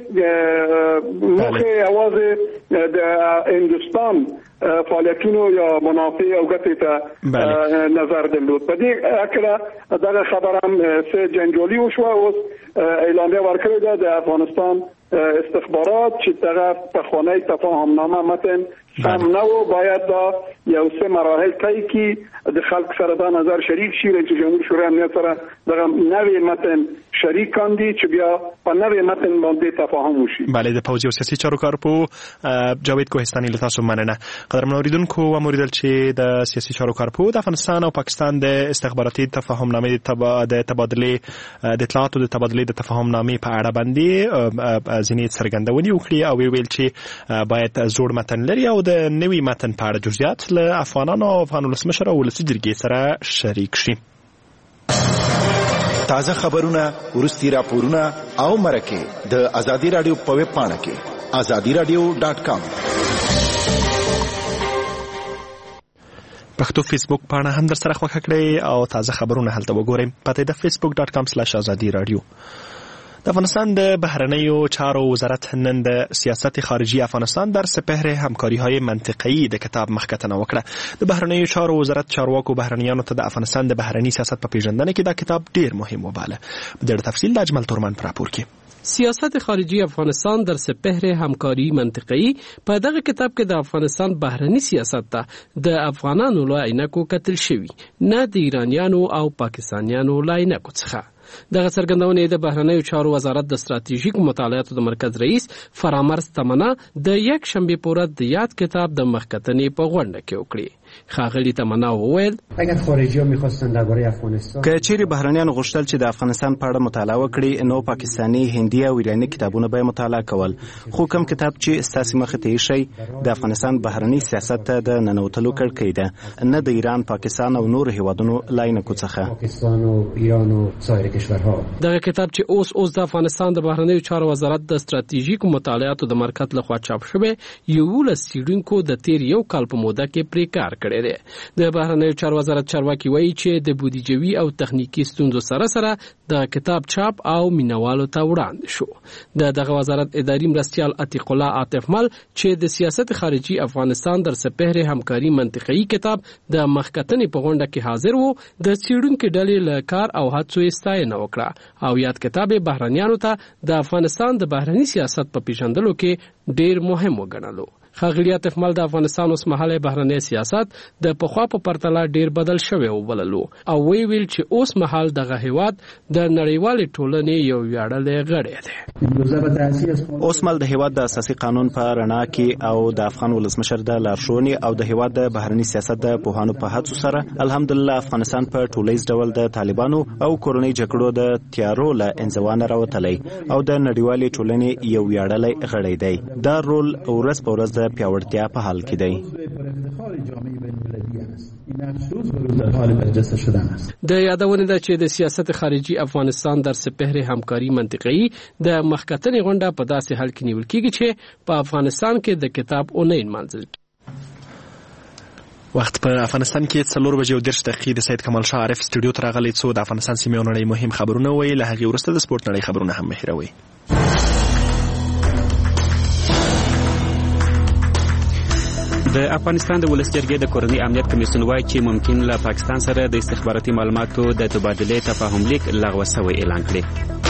موخه یوازې د هندوستان فعالیتونو یا منافع او ګټې ته نظر درلود. په دې اکره دغه خبره هم سه جنجالي وشوه. اوس اعلامیه ورکړې ده د افغانستان استخبارات چې دغه پخوانی تفاهمنامه متن سم نه و، باید دا یو سه مراحل طی کړي، د خلک سره دا نظر شریک شي، رئیس جمهور شورای امنیت سره دغه نوی متن شریک کاندي چې بیا په نوی متن باندې تفاهم وشي. بله، د پوځي او سیاسي چارو کارپو جاوید کوهستاني له تاسو مننه. قدرمن اوریدونکو و موریدل چې د سیاسي چارو کارپو د افغانستان او پاکستان د استخباراتي تفاهمنامې د تبادله د اطلاعاتو د تبادله د تفاهمنامې په اړه باندې ځینې څرګندونې وکړي او ویل چې باید زوړ متن لري او د نوي متن په اړه جزئیات له افغانانو او افغان ولسمشر او ولسي جرګې سره شریک شي. تازه خبرونه، ورستي راپورونه او مرکه د ازادي رادیو په ویب پاڼه کې ازادي رادیو ډاټ کام. پښتو فیسبوک پاڼه هم در سره خوښه کړئ او تازه خبرونه هلته وګورئ. پته د فیسبوک ډاټ کام سلاش ازادي رادیو. د افغانستان د بهرنیو چارو وزارت نن د سیاست خارجی افغانستان در سپهر همکاری‌های منطقه‌ای د کتاب مخکتنه وکړه. د بهرنیو چارو وزارت چارواکو بهرنیانو ته د افغانستان د بهرنی سیاست په پیژندنه کې دا کتاب ډیر مهم وباله. په ډېر تفصیل د اجمل تورمن پر راپور کې سیاست خارجی افغانستان در سپهر همکاری منطقه‌ای په دغه کتاب کې د افغانستان بهرنی سیاست ته د افغانانو له عینکو کتل شوی، نه د ایرانیانو او پاکستانیانو له عینکو څخه. دغه څرګندونه د بهرنیو چارو وزارت د ستراتیژیک مطالعاتو د مرکز رئیس فرامرز تمنا د یک شنبه پورې د یاد کتاب د مخکتنې په غونډه کې وکړي. ښاغلي تمنا وویل اگر خارجی‌ها می‌خواستن درباره افغانستان که چیرې بهرنیانو غوښتل چې د افغانستان په اړه مطالعه وکړي، نو پاکستاني، هندي او ایراني کتابونه به مطالعه کول. خو کوم کتاب چې ستاسو مخ ته شي د افغانستان بهرنی سیاست ته د ننوتلو کړکۍ ده، نه د ایران، پاکستان او نور هیوادونو لاینکو څخه. پاکستان او ایران او سایر کشورها. دغه کتاب چې اوس اوس د افغانستان د بهرنیو چارو وزارت د ستراتیژیک مطالعاتو د مرکز لخوا چاپ شوی، یو له سیډونکو د تیر یو کال په موده کې پرې کار کړی دی. د بهرنیو چارو وزارت چارواکي وایي چې د بودیجوي او تخنیکي ستونزو سره سره د کتاب چاپ او مینوالو ته وړاندې شو. د دغه وزارت اداري مرستیال عتیق الله عاطف مل چې د سیاست خارجي افغانستان در سپهر همکاري منطقي کتاب د مخکتنې په غونډه کې حاضر وو د څېړونکو ډلې له کار او هڅو ستاینه وکړه او یاد کتاب بهرنیانو ته د افغانستان د بهرني سیاست په پیژندلو کې ډېر مهم وګڼلو. ښاغلي عاطف مل د افغانستان اوسمهالی بهرنی سیاست د پخوا په پرتله ډېر بدل شوی وبللو او وی ویل چې اوس مهال دغه هیواد د نړیوالې ټولنې یو ویاړلی غړی دی. اوس مهال د هیواد د اساسي قانون په رڼا کې او د افغان ولسمشر د لارښوونې او د هیواد د بهرني سیاست د پوهانو په هڅو سره الحمدلله افغانستان په ټولیز ډول د طالبانو او کورنۍ جګړو د تیارو له انزوا نه راوتلی او د نړیوالې ټولنې یو ویاړلی غړی دی. دا رول ورځ په ورځ د پیاوړتیا په حال کې دی. د یادونه ده چې د سیاست خارجي افغانستان در سپهر همکاري منطقي د مخکتنې غونډه په داسې حال کې نیول کېږي چې په افغانستان کې د کتاب اونۍ نمانځل. وخت په افغانستان کې څلور بجې او دېرش دقیقې د سید کمال شاه عارف سټوډیو ته راغلی څو د افغانستان سیمې او نړۍ مهم خبرونه وایي. له هغې وروسته د سپورټ نړۍ خبرونه هم مهیروي. د افغانستان د ولس جرګې د کورني امنیت کمیسیون وایي چې ممکن له پاکستان سره د استخباراتي معلوماتو د تبادلې تفاهم لیک لغوه شوی اعلان کړي.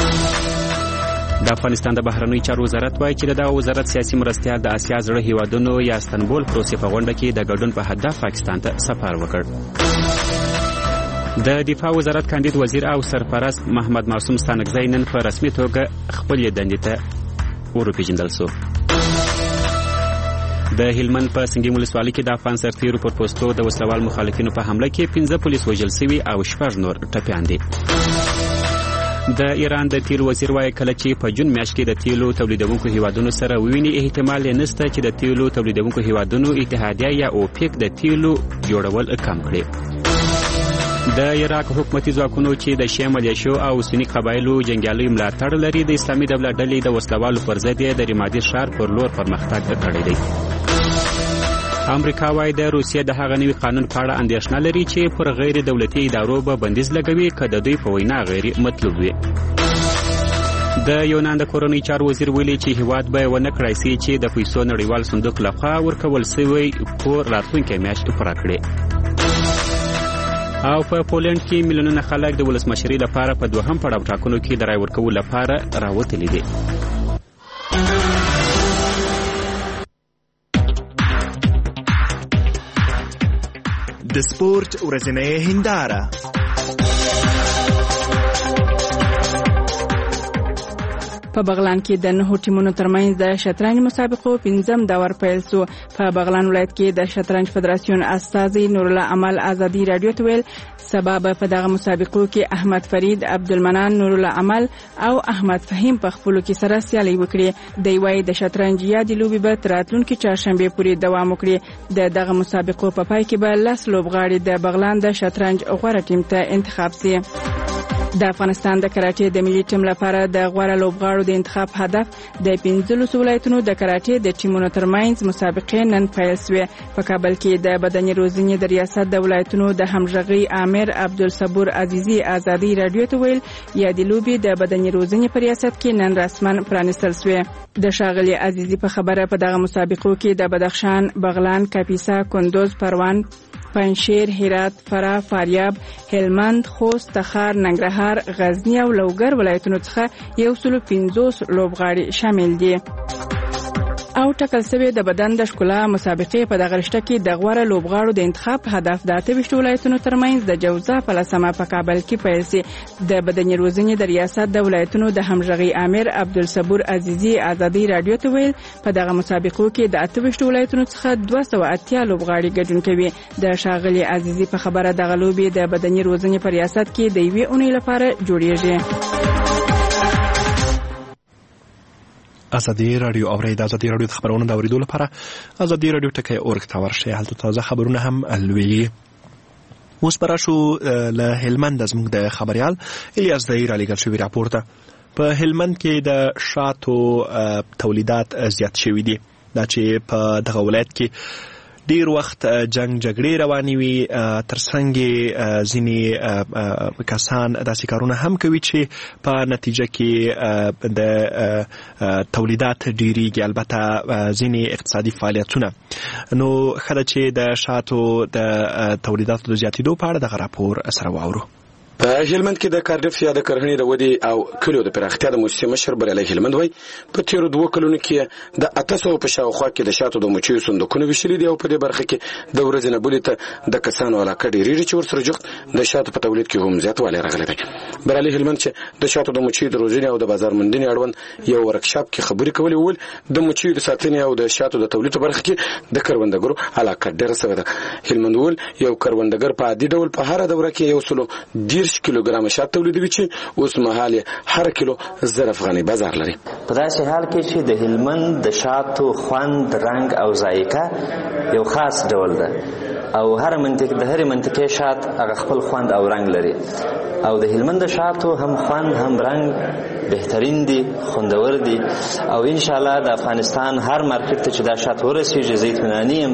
د افغانستان د بهرنیو چارو وزارت وایي چې دغه وزارت سیاسي مرستیال د اسیا زړه هیوادونو یا استانبول پروسې په غونډه کې د ګډون په هدف پاکستان ته سفر وکړ. د دفاع وزارت کاندید وزیر او سرپرست محمد معصوم ستانکزی نن په رسمي توګه خپلې دندې ته وروپېژندل شو. د هلمند په سنګیم ولسوالۍ کې د افغان سرتیرو پر پوستو د وسلوال مخالفینو په حمله کې پنځه پولیس وژل شوي او شپږ نور ټپیان دي. د ایران د تیلو وزیر وایي کله چې په جون میاشت کې د تیلو تولیدونکو هیوادونو سره وویني احتمال یې نشته چې د تیلو تولیدونکو هیوادونو اتحادیه یا اوپیک د تیلو جوړول کم کړي. د عراق حکومتي ځواکونو چې د شیعه ملیشو او سني قبایلو جنګیالیو ملاتړ لري د اسلامي دولت ډلې د وسلوالو پر ضد یې د رمادي ښار پر لور پرمختګ کړی دی. امریکا وايي د روسیې د هغه نوي قانون په اړه اندېښنه لري چې پر غیر دولتي ادارو به بندیز لګوي که د دوی په وینا غیر مطلوب وي. د یونان د کورنۍ چارو وزیر ویلي چې هیواد به ونه کړای شي چې د پیسو نړیوال صندوق لخوا ورکول شوی پور راتلونکې میاشت پوره کړي. او په پولند کې میلیونونه خلک د ولسمشرۍ لپاره په دوهم پړاو ټاکنو کې د رای ورکولو لپاره راوتلي دي. د سپورت ورځنۍ هنداره. په بغلان کې د نهو ټیمونو ترمنځ د شطرنج مسابقو پنځم دور پیل شو. په بغلان ولایت کې د شطرنج فدراسیون استازي نورالله عمل ازادي رادیو ته ویل سبب په دغه مسابقو کې احمد فرید، عبدالمنان، نورالله عمل او احمد فهیم په خپلو کې سره سیالي وکړي. دی وايي د شطرنج یادې لوبې به تر راتلونکي چهارشنبې پورې دوام وکړي. د دغه مسابقو په پای کې به لس لوبغاړي د بغلان د شطرنج غوره ټیم ته انتخاب شي. د افغانستان د کراټې د ملي ټیم لپاره د غوره لوبغاړو د انتخاب هدف د پنځلسو ولایتونو د کراټې د ټیمونو ترمنځ مسابقې نن پیل شوې. په کابل کې د بدني روزنې د ریاست د ولایتونو د همغږي امیر عبدالصبور عزیزي ازادي رادیو ته ویل یادې لوبې د بدني روزنې په ریاست کې نن رسما پرانیستل شوې. د ښاغلي عزیزي په خبره په دغه مسابقو کې د بدخشان، بغلان، کاپیسا، کندوز، پروان، پنشیر، هرات، فراه، فاریاب، هلمند، خوست، تخار، ننګرهار، غزنی او لوګر ولایتونو څخه یو سل پنځوس لوبغاړي شامل دي. او ټاکل شوی د بدن د ښکلا مسابقې په دغه رشته کې د غوره لوبغاړو د انتخاب هدف د اته ویشت ولایتونو ترمنځ د جوزا په لسمه په کابل کې پیل شي. د بدني روزنې د ریاست د ولایتونو د همغږي امیر عبدالصبور عزیزي ازادي رادیو ته ویل په دغه مسابقو کې د اته ویشت ولایتونو څخه دوه سوه اتیا لوبغاړي ګډون کوي. د ښاغلي عزیزي په خبره دغه لوبې د بدني روزنې په ریاست کې د یوې اونۍ لپاره جوړیږي. ازادي رادیو اوري د ازادي رادیو خبرونه د اوریدو لپاره ازادي رادیو ټکی اورګ ته ورشئ. هلته تازه خبرونه هم الوي. اوس پر شو له هلمند زموږ د خبريال الیاس دایر علی ګل شوی راپورته. په هلمند کې د شاتو تولیدات زیات شوي دي. دا چې په دغه ولایت کې ډیر وخت جنگ جګړې روانې وي، ترڅنګ ځینې کسان داسې کارونه هم کوي چې په نتیجه کې د تولیدات ډیریږي، البته ځینې اقتصادي فعالیتونه. نو ښه ده چې د شاتو د تولیداتو د زیاتېدو په اړه دغه راپور سره واورو. په هلمند کې د کارډف یا د کرهڼې د ودې او کلیو د پراختیا د موسسې مشر بریالي هلمند وایي په تیرو دوه کلونو کې د اته سوه په شاوخوا کې د شاتو د مچیو صندوقونه ویشلي دي او په دې برخه کې د ورځې نه بلې ته د کسانو علاقه ډېرېږي چې ورسره جوخت د شاتو په تولید کې هم زیاتوالی راغلی دی. بریالي هلمند چې د شاتو د مچیو د روزنې او د بازار موندنې اړوند یو ورکشاپ کې خبرې کولې وویل د مچیو د ساتنې او د شاتو د تولید په برخه کې د کروندګرو علاقه ډېره سوې ده. هلمند وویل یو کروندګر په عادي ډول په هره دوره کې یو سلو دېرش کیلوګرام شات تولیدوي چې اوس مهال هر کیلو زر افغاني بازار لري. په داسې حال کې چې د هلمند د شاتو خوند، رنګ او ذایقه یو خاص ډول ده او هر منطقه د هر منطقې شات هغه خپل خوند او رنګ لري او د هلمند شاتو هم خوند هم رنګ بهترین دي، خوندور دي او ان شاء الله د افغانستان هر مارکیټ ته چې دا شات ورسیږي زه اطمیناني یم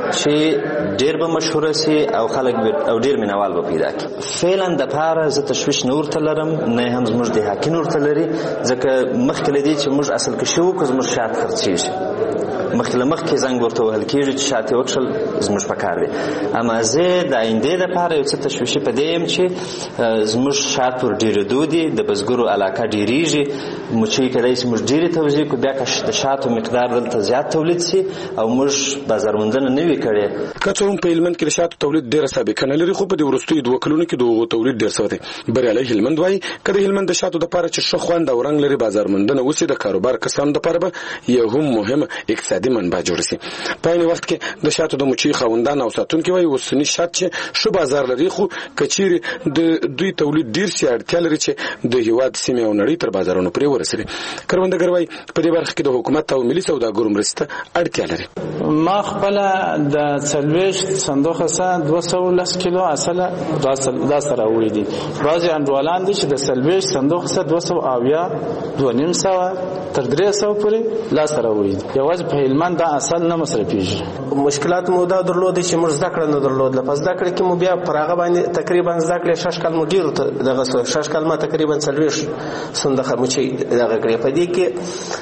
چې ډیر به مشهور شي او خلک او ډیر مینوال به پیدا کړي. فعلا د پاره زه تشویش نه ورته لرم، نه هم زموږ د حاکم ورته لري، ځکه مخکې لدی چې موږ اصل کې شو که زموږ شات خرڅیږي مخکې له مخکې زنګ ورته وهل کېږي چې شات یې وکړل زموږ په کار دی. اما زه د آیندې دپاره یو څه تشویشي په دې یم چې زموږ شات ور ډېرېدو دي، د بزګرو علاقه ډېرېږي، مچۍ کیدای شي موږ ډېرې توزیع کړو، بیا که د شاتو مقدار دلته زیات تولید سي او موږ بازار موندنه نه وي کړې. که څه هم په هلمند کې د شاتو تولید ډېره سابقه نه لري، خو په دې وروستیو دوه کلونو کې د هغو تولید ډېر سوی دی. بریالي هلمند وایي که د هلمند د شاتو دپاره چې ښه خوند او رنګ لري بازار موندنه وسي، د کاروبار کسانو دپاره به یو هم مهمه اقتصادي منبع جوړ سي. په عین وخت کې د شاتو د مچۍ خاوندان او ساتونکي وایي اوسني شات چې ښه بازار لري، خو که چیرې د دوی تولید ډېر سي اړتیا لري چې د هېواد سیمې او نړۍ تر بازارونو پرې ورسوي. کروندګر وایي په دې برخه کې د حکومت او ملي سوداګرو مرستې ته اړتیا لري. ما خپله د څلوېښت صندوقه څخه دوه سوه لس کیلو اصله دا سره راوړي دي. بعضې انډوالان دي چې د څلوېښت صندوقه څخه دوه سوه اویا دوه نیم سوه تر درې سوه پورې لاسته راوړي دي. یوازې په هلمند دا اصل نه مصرفېږي. مشکلات مو دا درلودې چې موږ زده کړه نه درلودله. په زده کړه کې مو بیا پر هغه باندې تقریبا زده کړې شش کال مو ډېرو ته دغه شش کال ما تقریبا څلوېښت صندوقه مچۍ دغه کړې. په دې کې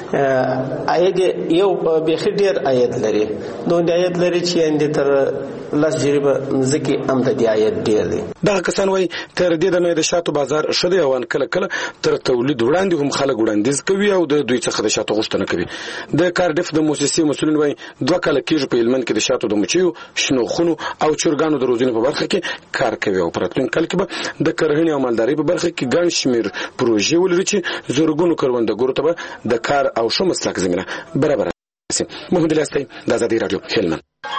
عاید یو بیخي ډېر عاید لري، دومره عاید لري چې یعنې تر لس جریبه مځکې هم د دې عاید ډېر دی. دغه کسان وایي تر دې دمه د شاتو بازار ښه دی او کله کله تر تولید وړاندې هم خلک وړاندیز کوي او د دوی څخه د شاتو غوښتنه کوي. د کارډف د موسسې مسؤلین وایي دوه کاله کېږي په هلمند کې د شاتو د مچیو، شنو خونو او چرګانو د روزنې په برخه کې کار کوي او په راتلونکي کال کې به د کرهڼې او مالدارۍ په برخه کې ګڼ شمېر پروژې ولري چې زرګونو کروندګرو ته به د کار او ښه مسلک زمینه برابره شي. محمد الیاس د ازادي راډیو هلمند.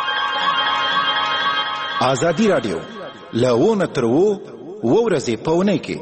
ازادي راډیو له تر و ورځې په اونۍ کې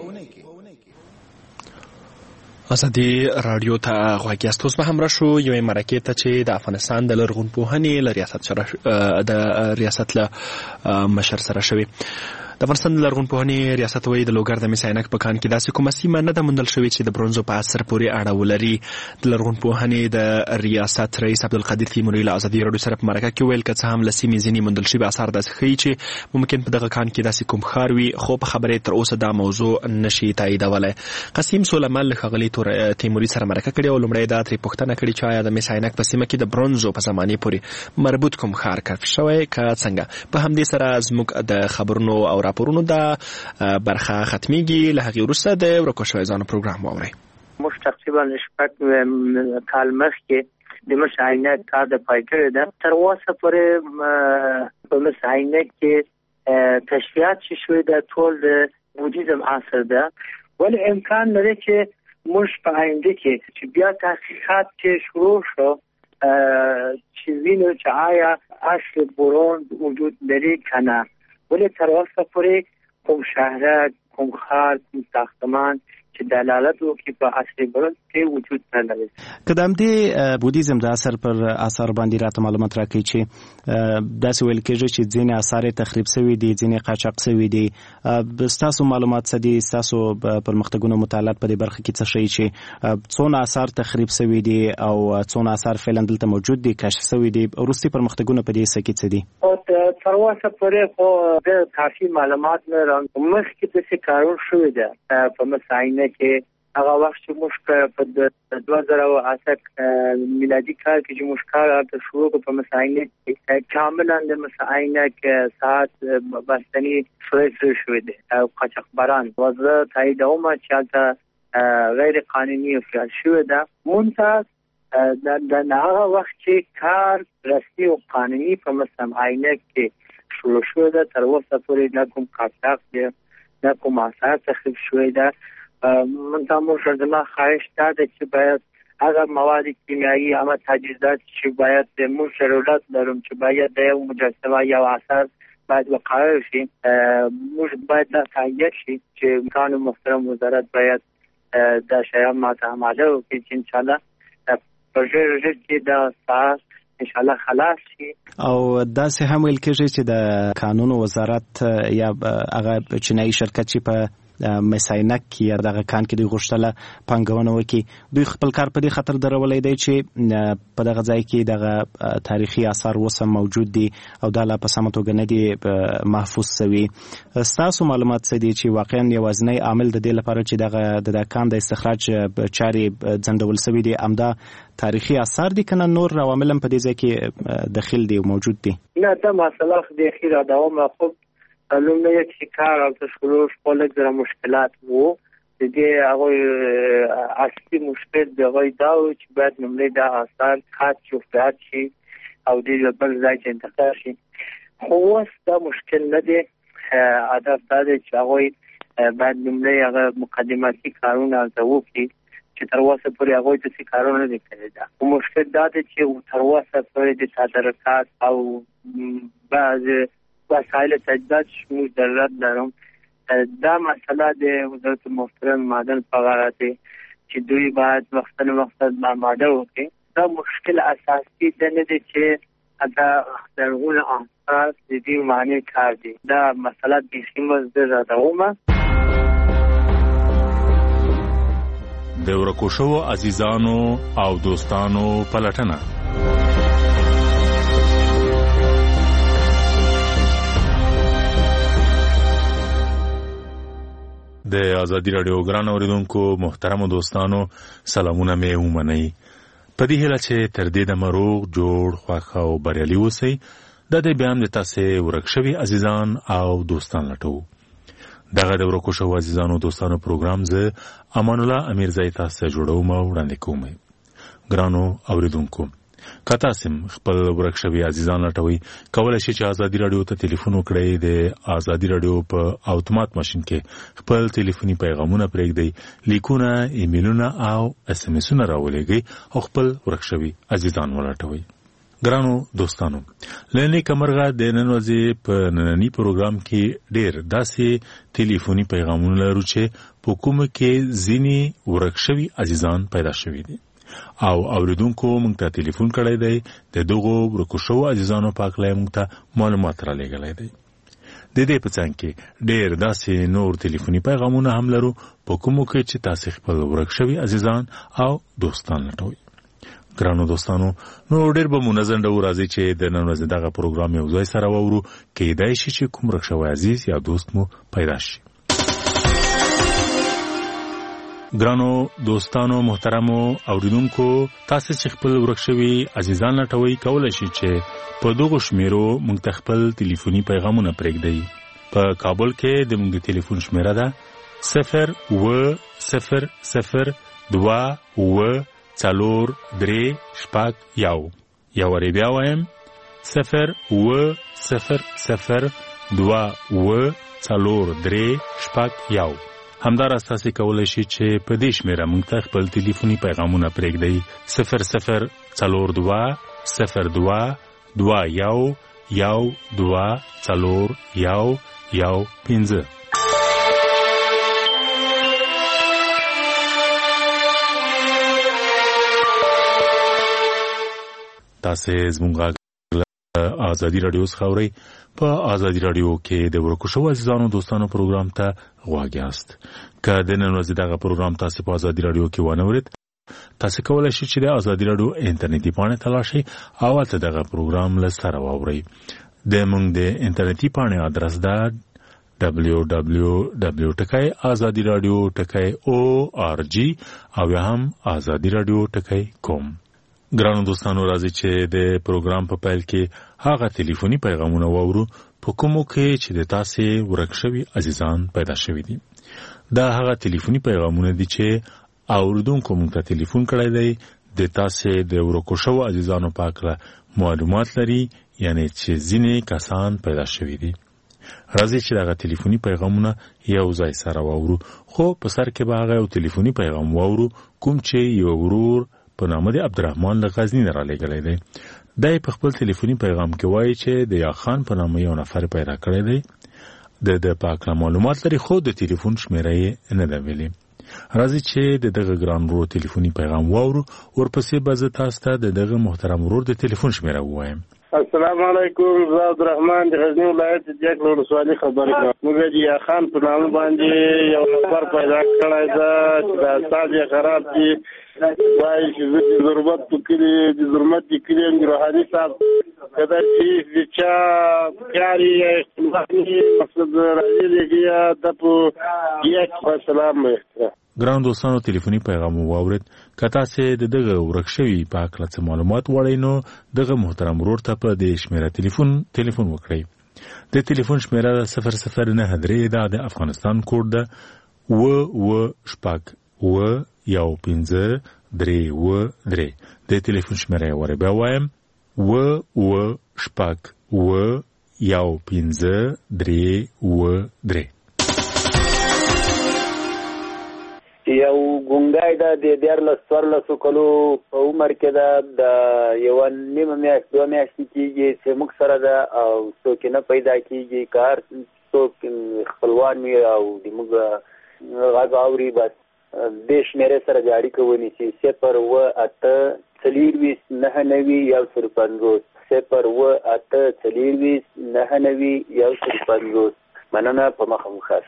ازادي راډیو ته غوږ یاست. اوس به هم راشو یوې مرکې ته چې د افغانستان د لرغونپوهنې له ریاست سره د ریاست له مشر سره شوې. د افغانستان د لرغونپوهنې ریاست وایي د لوګر د مس عینک په کان کې داسې کومه سیمه نه ده موندل شوې چې د برونزو په عصر پورې اړه ولري. د لرغونپوهنې د ریاست رئیس عبدالقادر تیموري له ازادي راډیو سره په مرکه کې ویل که څه هم له سیمې ځینې موندل شوي اثار داسې ښیي چې ممکن په دغه کان کې داسې کوم ښار وي، خو په خبره تر اوسه دا موضوع نشي تاییدولی. قسیم سلیمان له ښاغلي تیموري سره مرکه کړې او لومړی دا ترې پوښتنه کړې چې آیا د مس عینک په سیمه کې د برونزو په زمانې پورې مربوط کوم ښار کشف شوی که څنګه. په همدې سره زموږ د خبرونو او راپورونو د برخه ختمیږي. له هغې وروسته د ورکو شوی ځانو پروګرام واورئ. موږ تقریبا شپږ کال مخکې د مس عینک کار د پای کړی ده. تر اوسه پورې په مس عینک کې کشفیات چې شوي ده ټول د بودیزم عصر ده، ولی امکان لري چې موږ په آینده کې چې بیا تحقیقات چې شروع شو چې وینو چې آیا اصل برونز وجود لري که نه، ولی تر اوسه پورې کوم شهرک، کوم ښار، کوم ساختمان چې چې دلالت وکړي په عصري بلد کې وجود نه لري. که د همدې بودیزم د اثر پر اثر باندې راته معلومات راکړي چې داسې ویل کېږي چې ځینې اثار تخریب شوي دي، ځینې قاچاق شوي دي. ستاسو معلومات څه دي؟ ستاسو پرمختګونو مطالعات په دې برخه کې څه ښیي چې څونه اثار تخریب شوي دي او څونه اثار فعلا دلته موجود دي، کشف شوي دي؟ وروستي پرمختګونه په دې څه کې څه دي؟ تر اوسه پورې خو د کافي معلومات نه لرم. مخکې داسې کارونه شوي ده په مساینه کې. هغه وخت چې موږ په دوه زره او اته میلادي کال کې چې موږ کار د شروع په مساینه کې کاملا د مساینه کې ساعت بستنی شوي شوي دي او قاچاقبران وزه تاییدوم چې غیر قانوني فعال شوي ده. مونږ د هغه وخت چې کار رسمي او قانوني په مساینه کې شروع شوي ده تر اوسه پورې نه کوم قاچاق دی نه کوم اثار تخریب شوي ده. من تا موږ زما خواهش دا ده چې باید هغه مواد کیمیایی هغه تجهیزات چې باید موږ ضرورت لرم چې باید د یو مجسمه یا اثر باید وقایع شي، موږ باید دا تهیه شي چې امکان محترم وزارت باید دا شیان ماته آماده وکړي چې انشاءالله په ژر ژر کې دا ساعت انشاءالله خلاص شي. او داسې هم ویل کېږي چې د قانون وزارت یا هغه چینایي شرکت چې په مساینک یا دغه کان کې دوی غوښتله پانګونه وکړي، دوی خپل کار په دې خطر درولای دی چې په دغه ځای کې دغه تاریخي آثار اوس هم موجود دي او دا لا په سمه توګه نه دي محفوظ شوي. ستاسو معلومات څه دي چې واقعا یوازینی عامل د دې لپاره چې دغه د کان د استخراج چارې ځنډول شوي دي همدا تاریخي آثار دي که نه نور عوامل هم په دې ځای کې دخیل دي او موجود دي؟ نه، دا مسئله خو د خیر ادامه خوب لومړی چې کار او تشکیل شپږ زره مشکلات وو. د دې هغه اصلي مشکل د غوي دا و چې باید لومړی دا آثار خاص شوفات شي او د بل ځای ته انتقال شي. خو اوس دا مشکل نه دی. هدف دا دی چې هغه باید لومړی هغه مقدماتي کارونه وکړي چې تر اوسه پورې هغه داسې کارونه نه دي کړي. دا مشکل دا دی چې تر اوسه پورې د تدارکات او بعض وسایل تجهیزات موږ ضرورت لرم. دا مسله د وزارت محترم معدن په غاړه ده چې دوی باید وختونه وخت آماده وکړي. دا مشکل اساسي د نه دي چې دا درغونه احساس د دې معنی کار دي. دا مسله د سیمز د راډومه د ورکو شو عزیزانو او دوستانو پلټنه. د ازادي رادیو ګران اوریدونکو محترم دوستانو سلامونه مې ومنئ. په دې هیله چې تر دې دمه روغ جوړ خوښ او بریالي اوسئ. د دې بیا هم د تاسې ورک شوي عزیزان او دوستان لټوو. دغه د ورکو شوو عزیزانو دوستانو پروګرام زه امان الله امیرزی تاسو ته جوړوم او وړاندې کوم. ګرانو اوریدونکو که تاسو خپل ورک شوي عزیزان لټوئ کولی شئ چې ازادي راډیو ته ټلیفون وکړئ. د ازادي راډیو په اتومات ماشین کې خپل ټلیفوني پیغامونه پرېږدئ، لیکونه، ایمیلونه او اس ام اسونه راولېږئ او خپل ورک شوي عزیزان ولټوئ. ګرانو دوستانو له نیکه مرغه د نن ورځې په ننني پروګرام کې ډېر داسې ټلیفوني پیغامونه لرو چې په کومه کې ځینې ورک شوي عزیزان پیدا شوي دي او اوریدونکو موږ ته ټلیفون کړی دی. د دغو ورکو شوو عزیزانو په هکله موږ ته معلومات را لېږلی دی. د دې په څنګ کې ډېر داسې نور ټلیفوني پیغامونه هم لرو په کومو کې چې تاسې خپل ورک شوي عزیزان او دوستان لټوئ. ګرانو دوستانو نو ډېر به منظم ډول راځي چې د نن ورځې دغه پروګرام یو ځای سره واورو. کیدای شي چې کوم ورک شوی عزیز یا دوست مو پیدا شي. ګرانو دوستانو محترمو اوریدونکو تاسو چې خپل ورک شوي عزیزان لټوئ کولی شئ چې په دغو شمیرو موږ ته خپل ټلیفوني پیغامونه پرېږدئ. په کابل کې د موږ د ټلیفون شمیره ده صفر اوه صفر صفر دوه اوه څلور درې شپږ یو. یو وارې بیا وایم صفر اوه صفر صفر دوه اوه څلور درې شپږ یو. همداراز تاسو کولی شئ چې په دې شمیره موږ ته خپل ټلیفوني پیغامونه پرېږدئ. صفر صفر څلور دوه صفر دوه دوه یو یو دوه څلور یو یو پنځه. تاسو زموږ آزادی رادیو څخه اورئ. په آزادی رادیو کې د ورکو شوو عزیزانو دوستانو پروګرام ته غواړئ یاست. که د نن ورځې دغه پروګرام تاسو په آزادی رادیو کې ونه اورئ، تاسو کولای شئ چې د آزادی رادیو انټرنیټي پاڼه ته لاړ شئ او هلته دغه پروګرام له سره واورئ. د موږ د انټرنیټي پاڼې ادرس ده دبلیو دبلیو دبلیو ټکی آزادی رادیو ټکی او آر جی او یا هم آزادی رادیو ټکی کوم. ګرانو دوستانو، راځي چې د پروګرام په پیل کې هغه ټلیفوني پیغامونه واورو په کومو کې چې د تاسو ورک شوي عزیزان پیدا شوي دي. دا هغه ټلیفوني پیغامونه دي چې اوریدونکو موږ ته ټلیفون کړی دی، د تاسو د ورکو شوو عزیزانو په اړه معلومات لري، یعنی چې ځینې کسان پیدا شوي دي. راځي چې دغه ټلیفوني پیغامونه یو ځای سره واورو. خو په سر کې به هغه یو ټلیفوني پیغام واورو کوم چې یو ورور په نامه د عبدالرحمن له غزني نه رالیږلی دی. دی په خپل ټلیفوني پیغام کې وایي چې د یاخان په نامه یو نفر پیدا کړی دی. د د په اړه معلومات لري خو د ټلیفون شمیره یې نه ده ویلې. راځي چې د دغه ګران ورور ټلیفوني پیغام واورو، ورپسې به زه تاسو ته د دغه محترم ورور د ټلیفون شمیره ووایم. السلام علیکم، زه عبدالرحمن د غزني ولایت د جګ ولسوالۍ خبرې کوم. موږ د یاخان په نامه باندې یو نفر پیدا کړی ده چې د استاد یې خراب دي، وایي چې زه د ضرورت په کلي د ضرورت د کلي یم روحاني صاحب کدا چې د چا پیاري اختلافي مقصد راځي لګیا د په یک سلام احترام. ګران دوستانو، ټلیفوني پیغام واورید. که تاسو د دغه ورک شوي په اړه څه معلومات غواړئ نو دغه محترم ورور ته په دې شمیره ټلیفون ټلیفون وکړئ. د ټلیفون شمیره صفر صفر نه درې ده، د افغانستان کوډ ده و و شپږ و یو پنځه درې و درې. د ټلیفون شمیره ور به وایم و و شپږ و یو پنځه درې و درې. یو ګونګای ده د دیارلس څوارلسو کلو په عمر کې ده، د یوه نیمه میاشت دوه میاشتې کېږي چې موږ سره ده او څوک نه پیدا کېږي. که هر څوک خپلوان وي او د موږ غږ اوري بس دې شمېرې سره د اړیکه ونیسي. صفر اوه اته څلېرویشت نهه نوي یو سل پنځوس صفر اوه اته څلېرویشت نهه نوي یو سل پنځوس. مننه، په مخه مو ښه.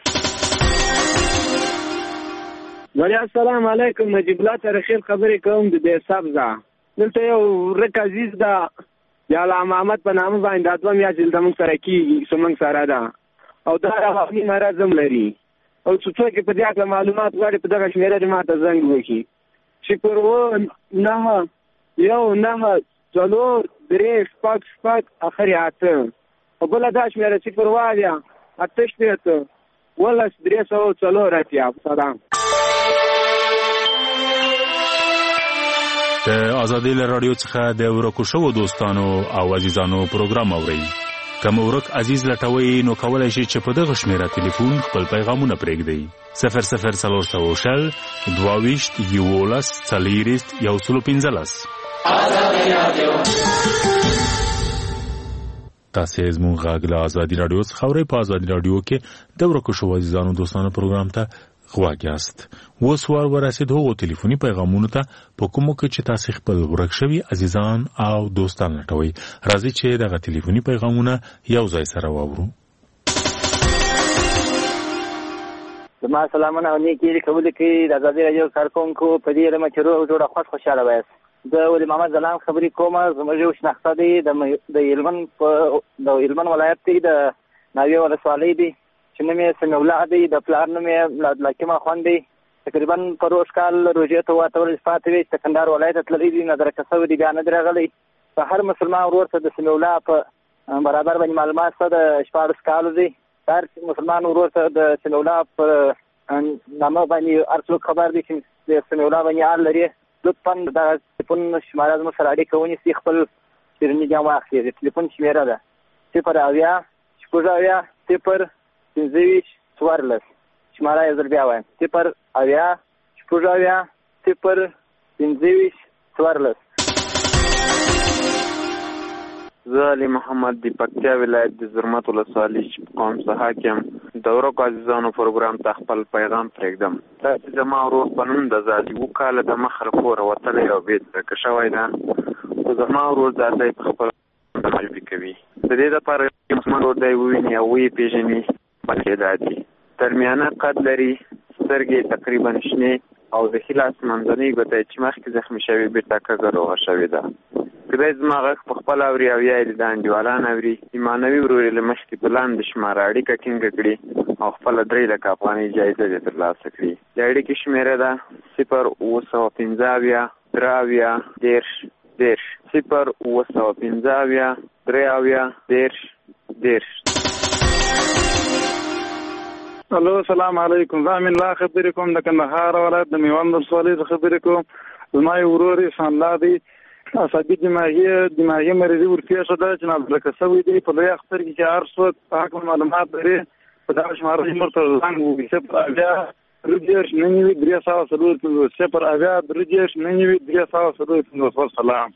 ولی السلام علیکم، نجیب الله تاریخي خبرې کوم د دې سبزه. دلته یو ورک عزیز ده د علامه محمد په نامه باندې دا دوه میاشتې دلته موږ سره کېږي، زموږ سره ده او دا رواني مرض هم لري. او چې څوک په دې اړه معلومات غواړي په دغه شمېره دې ما ته زنګ وکړي. صفر اوه نهه یو نهه څلور درې شپږ شپږ اخرې اته. او بله دا شمېره صفر اوه اویا اته شپېته اوولس درې سوه څلور اتیا. سلام. د آزادی رادیو څخه د ورکو شوو دوستانو او عزیزانو پروګرام اورئ. که مو ورک عزیز لټوئ نو کولی شئ چې په دغه شمیره ټلیفون خپل پیغامونه پرېږدئ. صفر صفر څلور سوه شل دوه ویشت یولس څلېرویشت یو سل پنځلس. تاسې زموږ غږ له آزادي راډیو څخه اورئ. په آزادي راډیو کې د ورکو شوو عزیزانو دوستانو پروګرام ته غواړئ یاست. اوس وار ورسېد هغو ټلیفوني پیغامونو ته په کومو کې چې تاسې خپل ورک شوي عزیزان او دوستان لټوئ. راځئ چې دغه ټلیفوني پیغامونه یو ځای سره واورو. زما سلامونه او نیکې قبول کړي د آزادي راډیو کارکوونکو په دې علمه چې روغ جوړه خوښ خوشحاله وایاست. زه ولي محمد ځلان خبرې کوم. زموږ یو شناخته دی د هلمند په د هلمند ولایت کې د ناوې ولسوالۍ دی چې نوم یې سمیع الله دی، د پلار نوم یې عبدالحکیم اخوند دی. تقریبا په روژ کال روژې ته اوه اته ورځې پاتې وې چې کندهار ولایت ته تللی دی، نظرکه شوی دی، بیا نه دی راغلی. په هر مسلمان ورور ته د سمیع الله په برابر باندې معلومات شته د شپاړس کالو دی. هر مسلمان ورور ته د سمیع الله په نامه باندې هر څوک خبر دی چې د سمیع الله باندې حال لري. لطفا دغه ټلیفون شماره زموږ سره اړیکه ونیسي، خپل شیریني ګام واخلي. د ټلیفون شمېره ده صفر اویا شپږ اویا صفر پنځه ویشت څوارلس. شماره یې زر بیا وایم صفر اویا شپږ اویا صفر پنځه ویشت څوارلس. زه علي محمد د پکتیا ولایت د زرمت ولسوالۍ قوم څخه یم. د ورکو عزیزانو پروګرام ته خپل پیغام پرېږدم. داسې زما ورور په نوم د زادي اووه کاله د مخه له کوره وتلی او بېرته که شوی ده، خو زما ورور دا دی په خپل معرفي کوي. د دې لپاره چې مسلمان ورور دی وویني او ویې پېژني بلکې دا دي درمیانه قد لري، سترګې تقریبا شنې او د ښي لاس منځنۍ ګوته چې مخکې زخمي شوې بېرته کږه روغه شوې ده. کله زما غږ په خپله اوري او یا یې د انډیوالان اوري، ایمانوي ورور یې له مخکې په لاندې شماره اړیکه ټینګه کړي او خپله درې لکه افغانۍ جایزه دې ترلاسه کړي. د اړیکې شمېره ده صفر اووه سوه پنځه اویا درې اویا دېرش دېرش صفر اووه سوه پنځه اویا درې اویا دېرش دېرش. الو السلام علیکم. زه امین الله خبرې کوم د کندهار ولایت د میوند ولسوالۍ څخه خبرې کوم. زما یو ورور احسان الله دی، عصبي دماغي دماغي مریضي ورپېښه ده چې نابلکه شوی دی. په لوی اختر کې چې هر څوک په حق معلومات لري په دغه شماره نمبر ته زنګ ووهي صفر اویا درې دېرش نهه نوي درې سوه څلور پنځوس صفر اویا درې دېرش نهه نوي درې سوه څلور پنځوس. والسلام.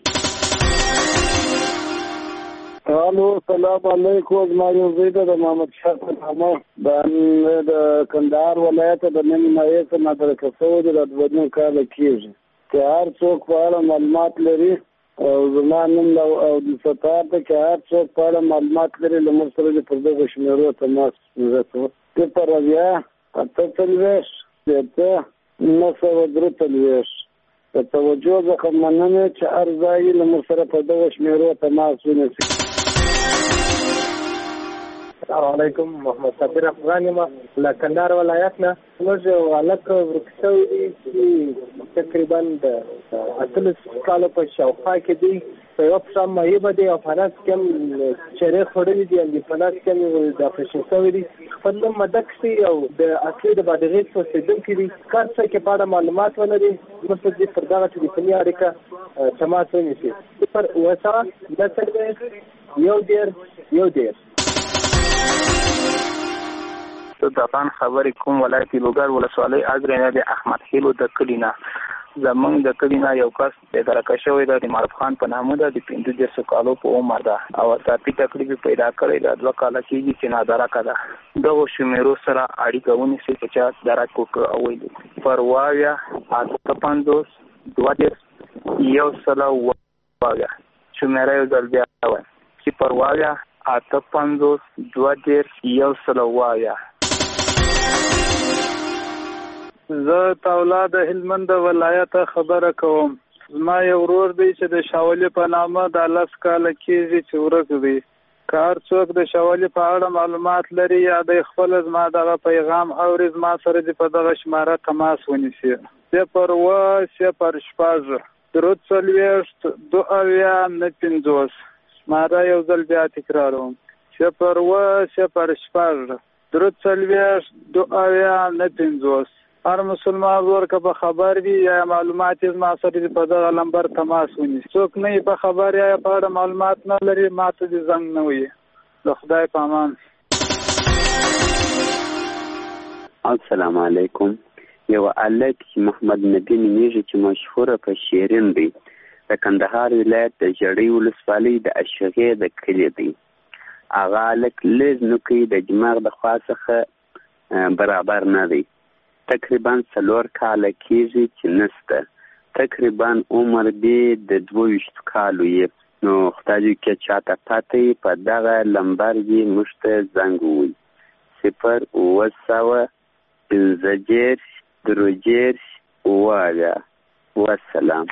الو السلام علیکم. زما یو زوی ده د محمد شاه په نامه د کندهار ولایت د نوي نایې څخه نابلکه شوی دی، د دوه نیم کاله کېږي. که هر څوک په اړه معلومات لري او زما نوم او د ستار ته که هر څوک په اړه معلومات لري له موږ سره دې پر دغو شمېرو تماس وکړي. صفر اویا اته څلوېښت شپېته نهه سوه درې څلوېښت. د توجه څخه مننه چې هر ځای له موږ سره په دغو شمېرو تماس ونیسي. السلام علیکم. محمد صابر افغان یم له کندهار ولایت نه. موږ یو هلک ورک شوی دی چې تقریبا د اتلس کالو په شاوخوا کې دی. په یوه پښه مایبه دی او په لاس کې هم چرې خوړلي دي او په لاس کې هم د اپرېشن شوی دی. خپل نوم مدک شي او د اصلي د بادغیس اوسېدونکی دی. کار څه کې په اړه معلومات ولري موږ ته پر دغه ټلیفوني اړیکه تماس ونیسي. صفر اووه سوه دوه څلوېښت یو دېرش یو دېرش. زه د افغان خبرې کوم ولایت لوګر ولسوالۍ اګرینه د احمد هیلو د کلي نه. زمونږ د کلي نه یو کس بېدرکه شوی ده، د معروف خان په نامه ده، د پنځه دېرشو کالو په عمر ده او اضافي تکلیف یې پیدا کړی ده. دوه کاله کېږي چې نادرکه ده. دغو شمېرو سره اړیکه ونیسئ چې چا درک وکړه او ویلي. پر اویا اته پنځوس دوه دېرش یو سل اووه اویا. شمېره یو ځل بیا ووایم صفر اویا اته پنځوس دوه دېرش یو سل اووه اویا. زه تاولا د هلمند ولایت خبره کوم. زما یو ورور دی چې د شاولي په نامه د لس کاله کېږي چې ورک دی. که هر څوک د شاولي په اړه معلومات لري یا د خپل زما دغه پیغام اوري زما سره دې په دغه شماره تماس ونیسي. صفر اووه صفر شپږ درې څلوېښت دوه اویا نهه پنځوس. شماره یو ځل بیا تکراروم صفر اووه صفر شپږ درې څلوېښت دوه اویا نهه پنځوس. هر مسلمان ورور که په خبر وي یا معلومات یې زما سره په دغه نمبر تماس ونیسي. څوک نه په خبر یا په اړه معلومات نه لري ما ته دې زنګ نه وي. د خدای په امان. السلام علیکم. یو هلک چې محمد نبي نومیږي چې مشهوره په شیرین دی، د کندهار ولایت د ژړۍ ولسوالۍ د اشغې د کلي دی. هغه هلک لږ نوکۍ د دماغ د خوا څخه برابر نه دی. تقریبا څلور کاله کېږي چې نسته. تقریبا عمر دې د دوه ویشتو کالو یې. نو خدای دې که چاته پته یې په دغه لمبر یې موږ ته زنګ ووایي. صفر اووه سوه پنځه دېرش درې دېرش اووه اویا. والسلام.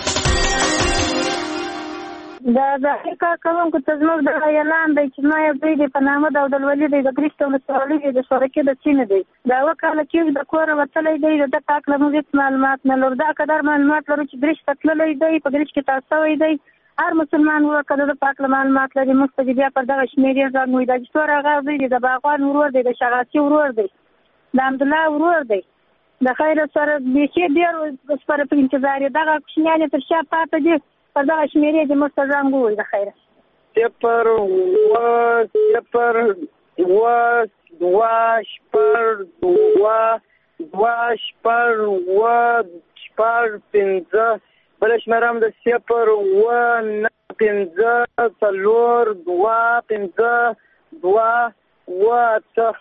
دا ظاهر کار کوونکو ته زموږ دغه اعلان دی چې زما یو زوی دی په نامه د عبدالولي دی، د ګرشت ولسوالۍ دی، د شورکې د سیمې دی. دا اوه کاله کېږي د کوره وتلی دی. د ده په هکله موږ هېڅ معلومات نه لرو. دا قدر معلومات لرو چې ګرشت ته تللی دی، په ګرشت کې تاس شوی دی. هر مسلمان ورور که د ده په هکله معلومات لري موږ ته بیا پر دغه شمېرې زنګ ووایي. دا چې څو هغه زوی دی د باغوان ورور دی، د شغاسي ورور دی، د حمدالله ورور دی. د خیر سره بیخي ډېر سپاره په انتظار یې. دغه کوچنیان یې تر شا پاته دي. پر دغه شمېرې دې موږ ته زنګ ووایي. د خیره صفر اووه صفر اووه دوه شپږ دوه دوه شپږ اووه شپږ پنځه. بله شمېره هم د صفر اووه نهه پنځه څلور دوه پنځه دوه اووه اته.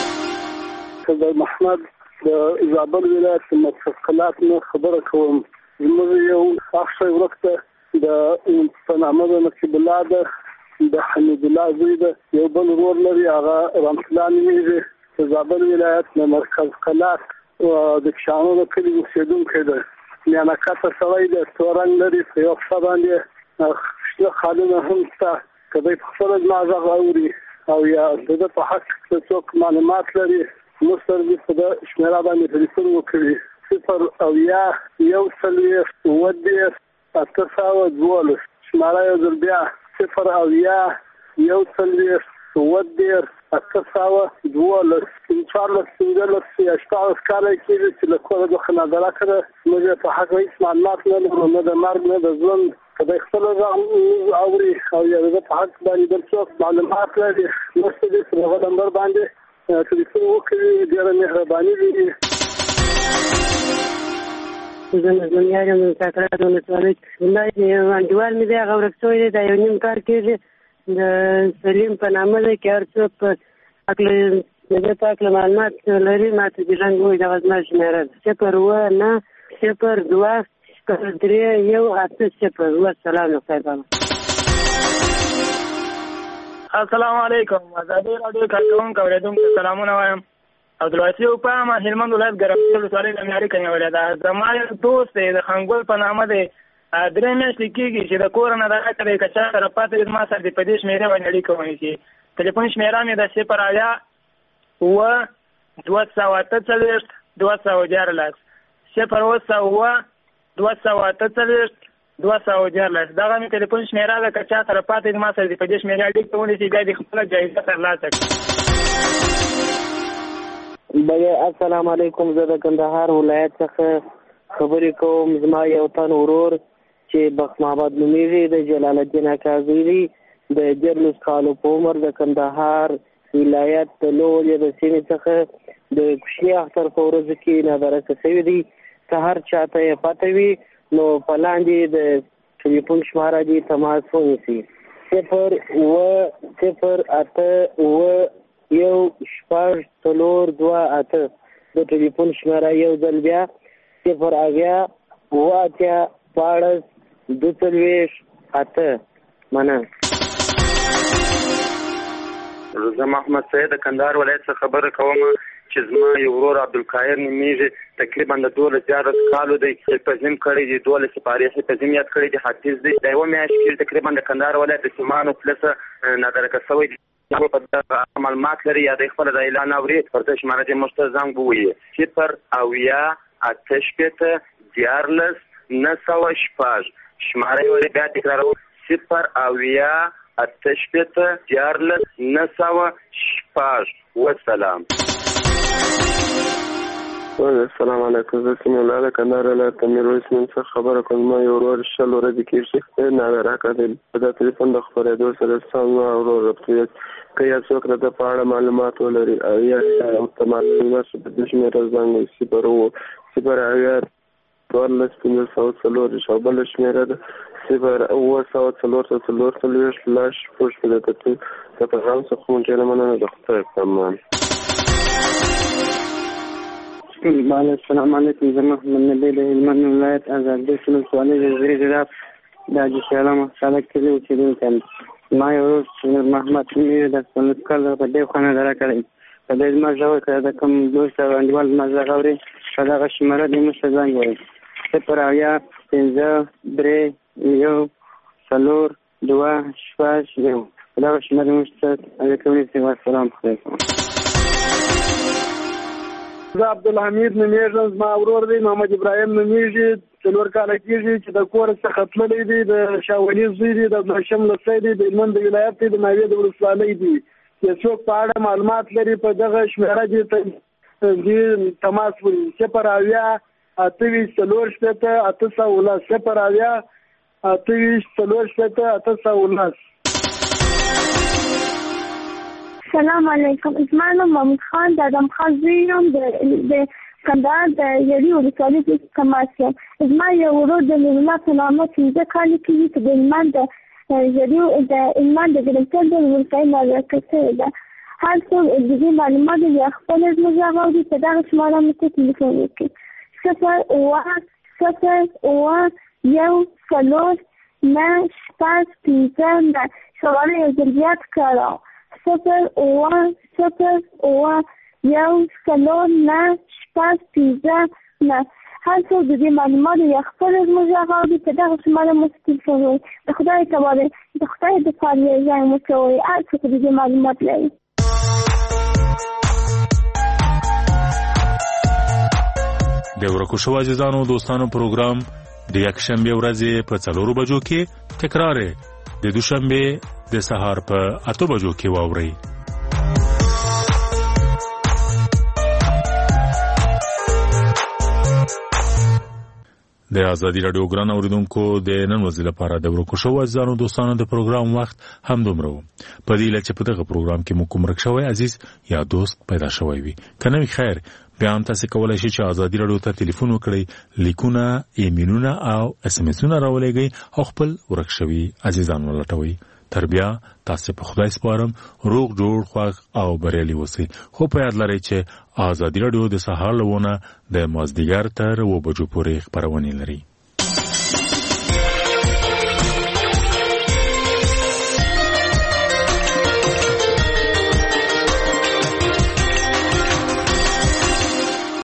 که د محمد د زابل ولایت د مدخلات نه خبره کوم. زموږ یو ښخ شوی ورک ته د په نامه د نقیب الله ده د حمید الله زوی ده یو بل ورور لري هغه رحمت الله نومیږي د زابل ولایت د مرکز قلات د کشانو د کلي اوسېدونکی ده میانکته سړی ده تور رنګ لري په یو پښه باندې شنه خالونه هم شته که دی په خپله زما غږ اوري او یا د ده په حق کې څوک معلومات لري موږ سره دې په ده شمېره باندې تلیفون وکړي صفر اویا یو څلوېښت اووه دېرش اته سوه دولس شمېره یو ځل بیا صفر اویا یو څلوېښت اووه دېرش اته سوه دولس څوارلس پنځلس یا شپاړس کاله کېږي چې له کوره څخه نادره کړه موږ یې په حق هېڅ معلومات نه لرو نه د مرګ نه د ژوند که دی خپله غږ اوري او یا د ده په حق باندې بل څوک معلومات لري موږ ته دې په هغه نمبر باندې تلیفون وکړي ډېره مهرباني وي. زه نظم یار یم د کاکړا د ولسوالۍ یو انډیوال مې دی هغه ورک شوی دی دا یو نیم کار کېږي د سلیم په نامه دی که هر څوک په هکله د ده په هکله معلومات لري ما ته دې رنګ ووایي دغه زما شمېره ده صفر اووه نه صفر دوه شپږ درې یو اته صفر والسلام خیر بابا. السلام علیکم. ازادي راډیو کارکوونکو اورېدونکو سلامونه وایم. عبدالواسي اوپام هلمند ولایت ګرمسیر ولسوالۍ د میاري کلي ولایت ده. زما یو دوست دی د خنګول په نامه دی درې میاشتې کېږي چې د کور نه دغه ته دی که چا سره پاتې وي زما سره دې په دې شمېرې باندې اړیکه ونیسي. تلیفون شمېره مې ده صفر اویا اووه دوه سوه اته څلوېښت دوه سوه دیارلس صفر اووه سوه اووه دوه سوه اته څلوېښت دوه سوه دیارلس دغه مې تلیفون شمېره ده که چا سره پاتې زما سره دې په دې شمېرې اړیکه ونیسي بیا دې خپله جایزه ترلاسه کړي. بیا السلام علیکم. زه د کندهار ولایت څخه خبرې کوم. زما یو تن ورور چې بخت محمد نومیږي د جلال الدین اکا زوی دی د دیارلس کالو په عمر د کندهار ولایت د لوړې د سیمې څخه د کوچني اختر په ورځو کې نادرکه شوي دي. که هر چاته یې پته وي نو په لاندې د ټلیفون شماره دي تماس ونیسي صفر اووه صفر اته اووه یو شپږ څلور دوه اته د ټلیفون شماره یو ځل بیا صفر اویا اووه اتیا شپاړس دوه څلوېښت اته. مننه. زه محمد سید د کندهار ولایت څخه خبره کوم چې زما یو ورور عبدالقاهر نومیږي تقریبا د دولس دیارلس کالو دی حفظیم کړی دی دولس سپارې حفظیم یاد کړی دی حافظ دی د یوه میاشت کې تقریبا د کندهار ولایت د سیمانو پلسه نادرکه شوی دی په دغه معلومات لري یا د خپله د اعلان اوري پر ته شماره دې موږ ته زنګ ووایي صفر اویا اته شپېته دیارلس نه سوه شپږ شماره یې ولې بیا تکراروم صفر اویا اته شپېته دیارلس نه سوه شپږ والسلام. السلام علیکم. زه سیمه الله د کندهار ولایت د میرویس نوم څخه خبره کوم. زما یو ورور شل ورځې کېږي نادرکه دی په دا تلیفون د خپرېدو سره زما ورور ربطیت که یا څوک د ده په اړه معلومات ولري یا ورته معلومات په دې شمېره زنګ وایي صفر اووه صفر اویا څوارلس پنځه سوه څلور او بله شمېره ده صفر اووه سوه څلور سوه څلور څلوېښت لس شپږ شپېته د پیغام څخه مو ډېره مننه د خدای په امان. السلام علیکم. زه محمد نبی د هلمند ولایت ازادي ولسوالۍ د زرې زراب د حاجي شاه عالم خلک کلي اوسېدونکی یم. زما یو ورور نور محمد نومیږي د څلور کاله په دې خوا نادره کړی په دې زما غږ که د کوم دوست او انډیوال زما غږ اوري په دغه شمېره دې موږ ته زنګ ووایي صفر اویا پنځه درې یو څلور دوه شپږ یو په دغه شمېره موږ ته اړیکه ونیسئ. والسلام علیکم. زه عبدالحمید نومیږم. زما ورور دی محمد ابراهیم نومیږي څلور کاله کېږي چې د کور څخه تللی دی د شاه ولي زوی دی د ماشم لسی دی د هلمند ولایت دی د ناوې د ولسوالۍ دی. چې څوک په اړه معلومات لري په دغه شمېره دې تماس ونیسي صفر اویا اته ویشت څلور شپېته اته سوه لس صفر اویا اته ویشت څلور شپېته اته سوه لس. سلام علیکم. زما نوم محمود خان د ادم خان زوی یم د کندهار د یړي ولسوالۍ څخه ماس یم. زما یو ورور د نور الله په نامه پنځه کاله کېږي چې د هلمند د یړي د هلمند د ګرمسیر د ولسوالۍ نادرکه شوې ده. هر څوک د دې معلوماتو یا خپله زموږ غږ اوري په دغه شماره موږ ته تلیفون وکړي صفر اووه صفر اوه یو څلور نه شپږ پنځه نه. سوال یې ځل کړو صفر اوه صفر اوه یو څلور نه شپږ پنځه نه. هر څوک د دې معلوماتو یا خپل زموږ غواړي په دغه شماره مستقل شوی. د خدای تبارک د خدای د فاریه ځای مو کوي. هر څوک د دې معلومات لري. د ورکو شو عزیزانو دوستانو پروګرام د یکشنبه ورځې په څلورو بجو کې تکرار د دوشنبه د سهار په اته بجو کې واوري. د ازادي رادیو ګران اوریدونکو د نن ورځې لپاره د ورکو شو عزیزانو دوستانو د پروګرام وخت هم دومره و. په دې لکه په دغه پروګرام کې مو کوم رک شوی عزیز یا دوست پیدا شوی وي کنه خیر بیا هم تاسو کولای شئ چې ازادي رادیو ته ټلیفون وکړئ، لیکونه، ایمیلونه او اس ام اسونه راولېږئ او خپل ورک شوی عزیزان ولټوئ. تر بیا تاسو په خدای سپارم، روغ جوړ خوښ او بریالي اوسئ. خو په یاد لرئ چې ازادي رادیو د سهار لونه د مازدیګر تر و بجو پورې خبرونه لري.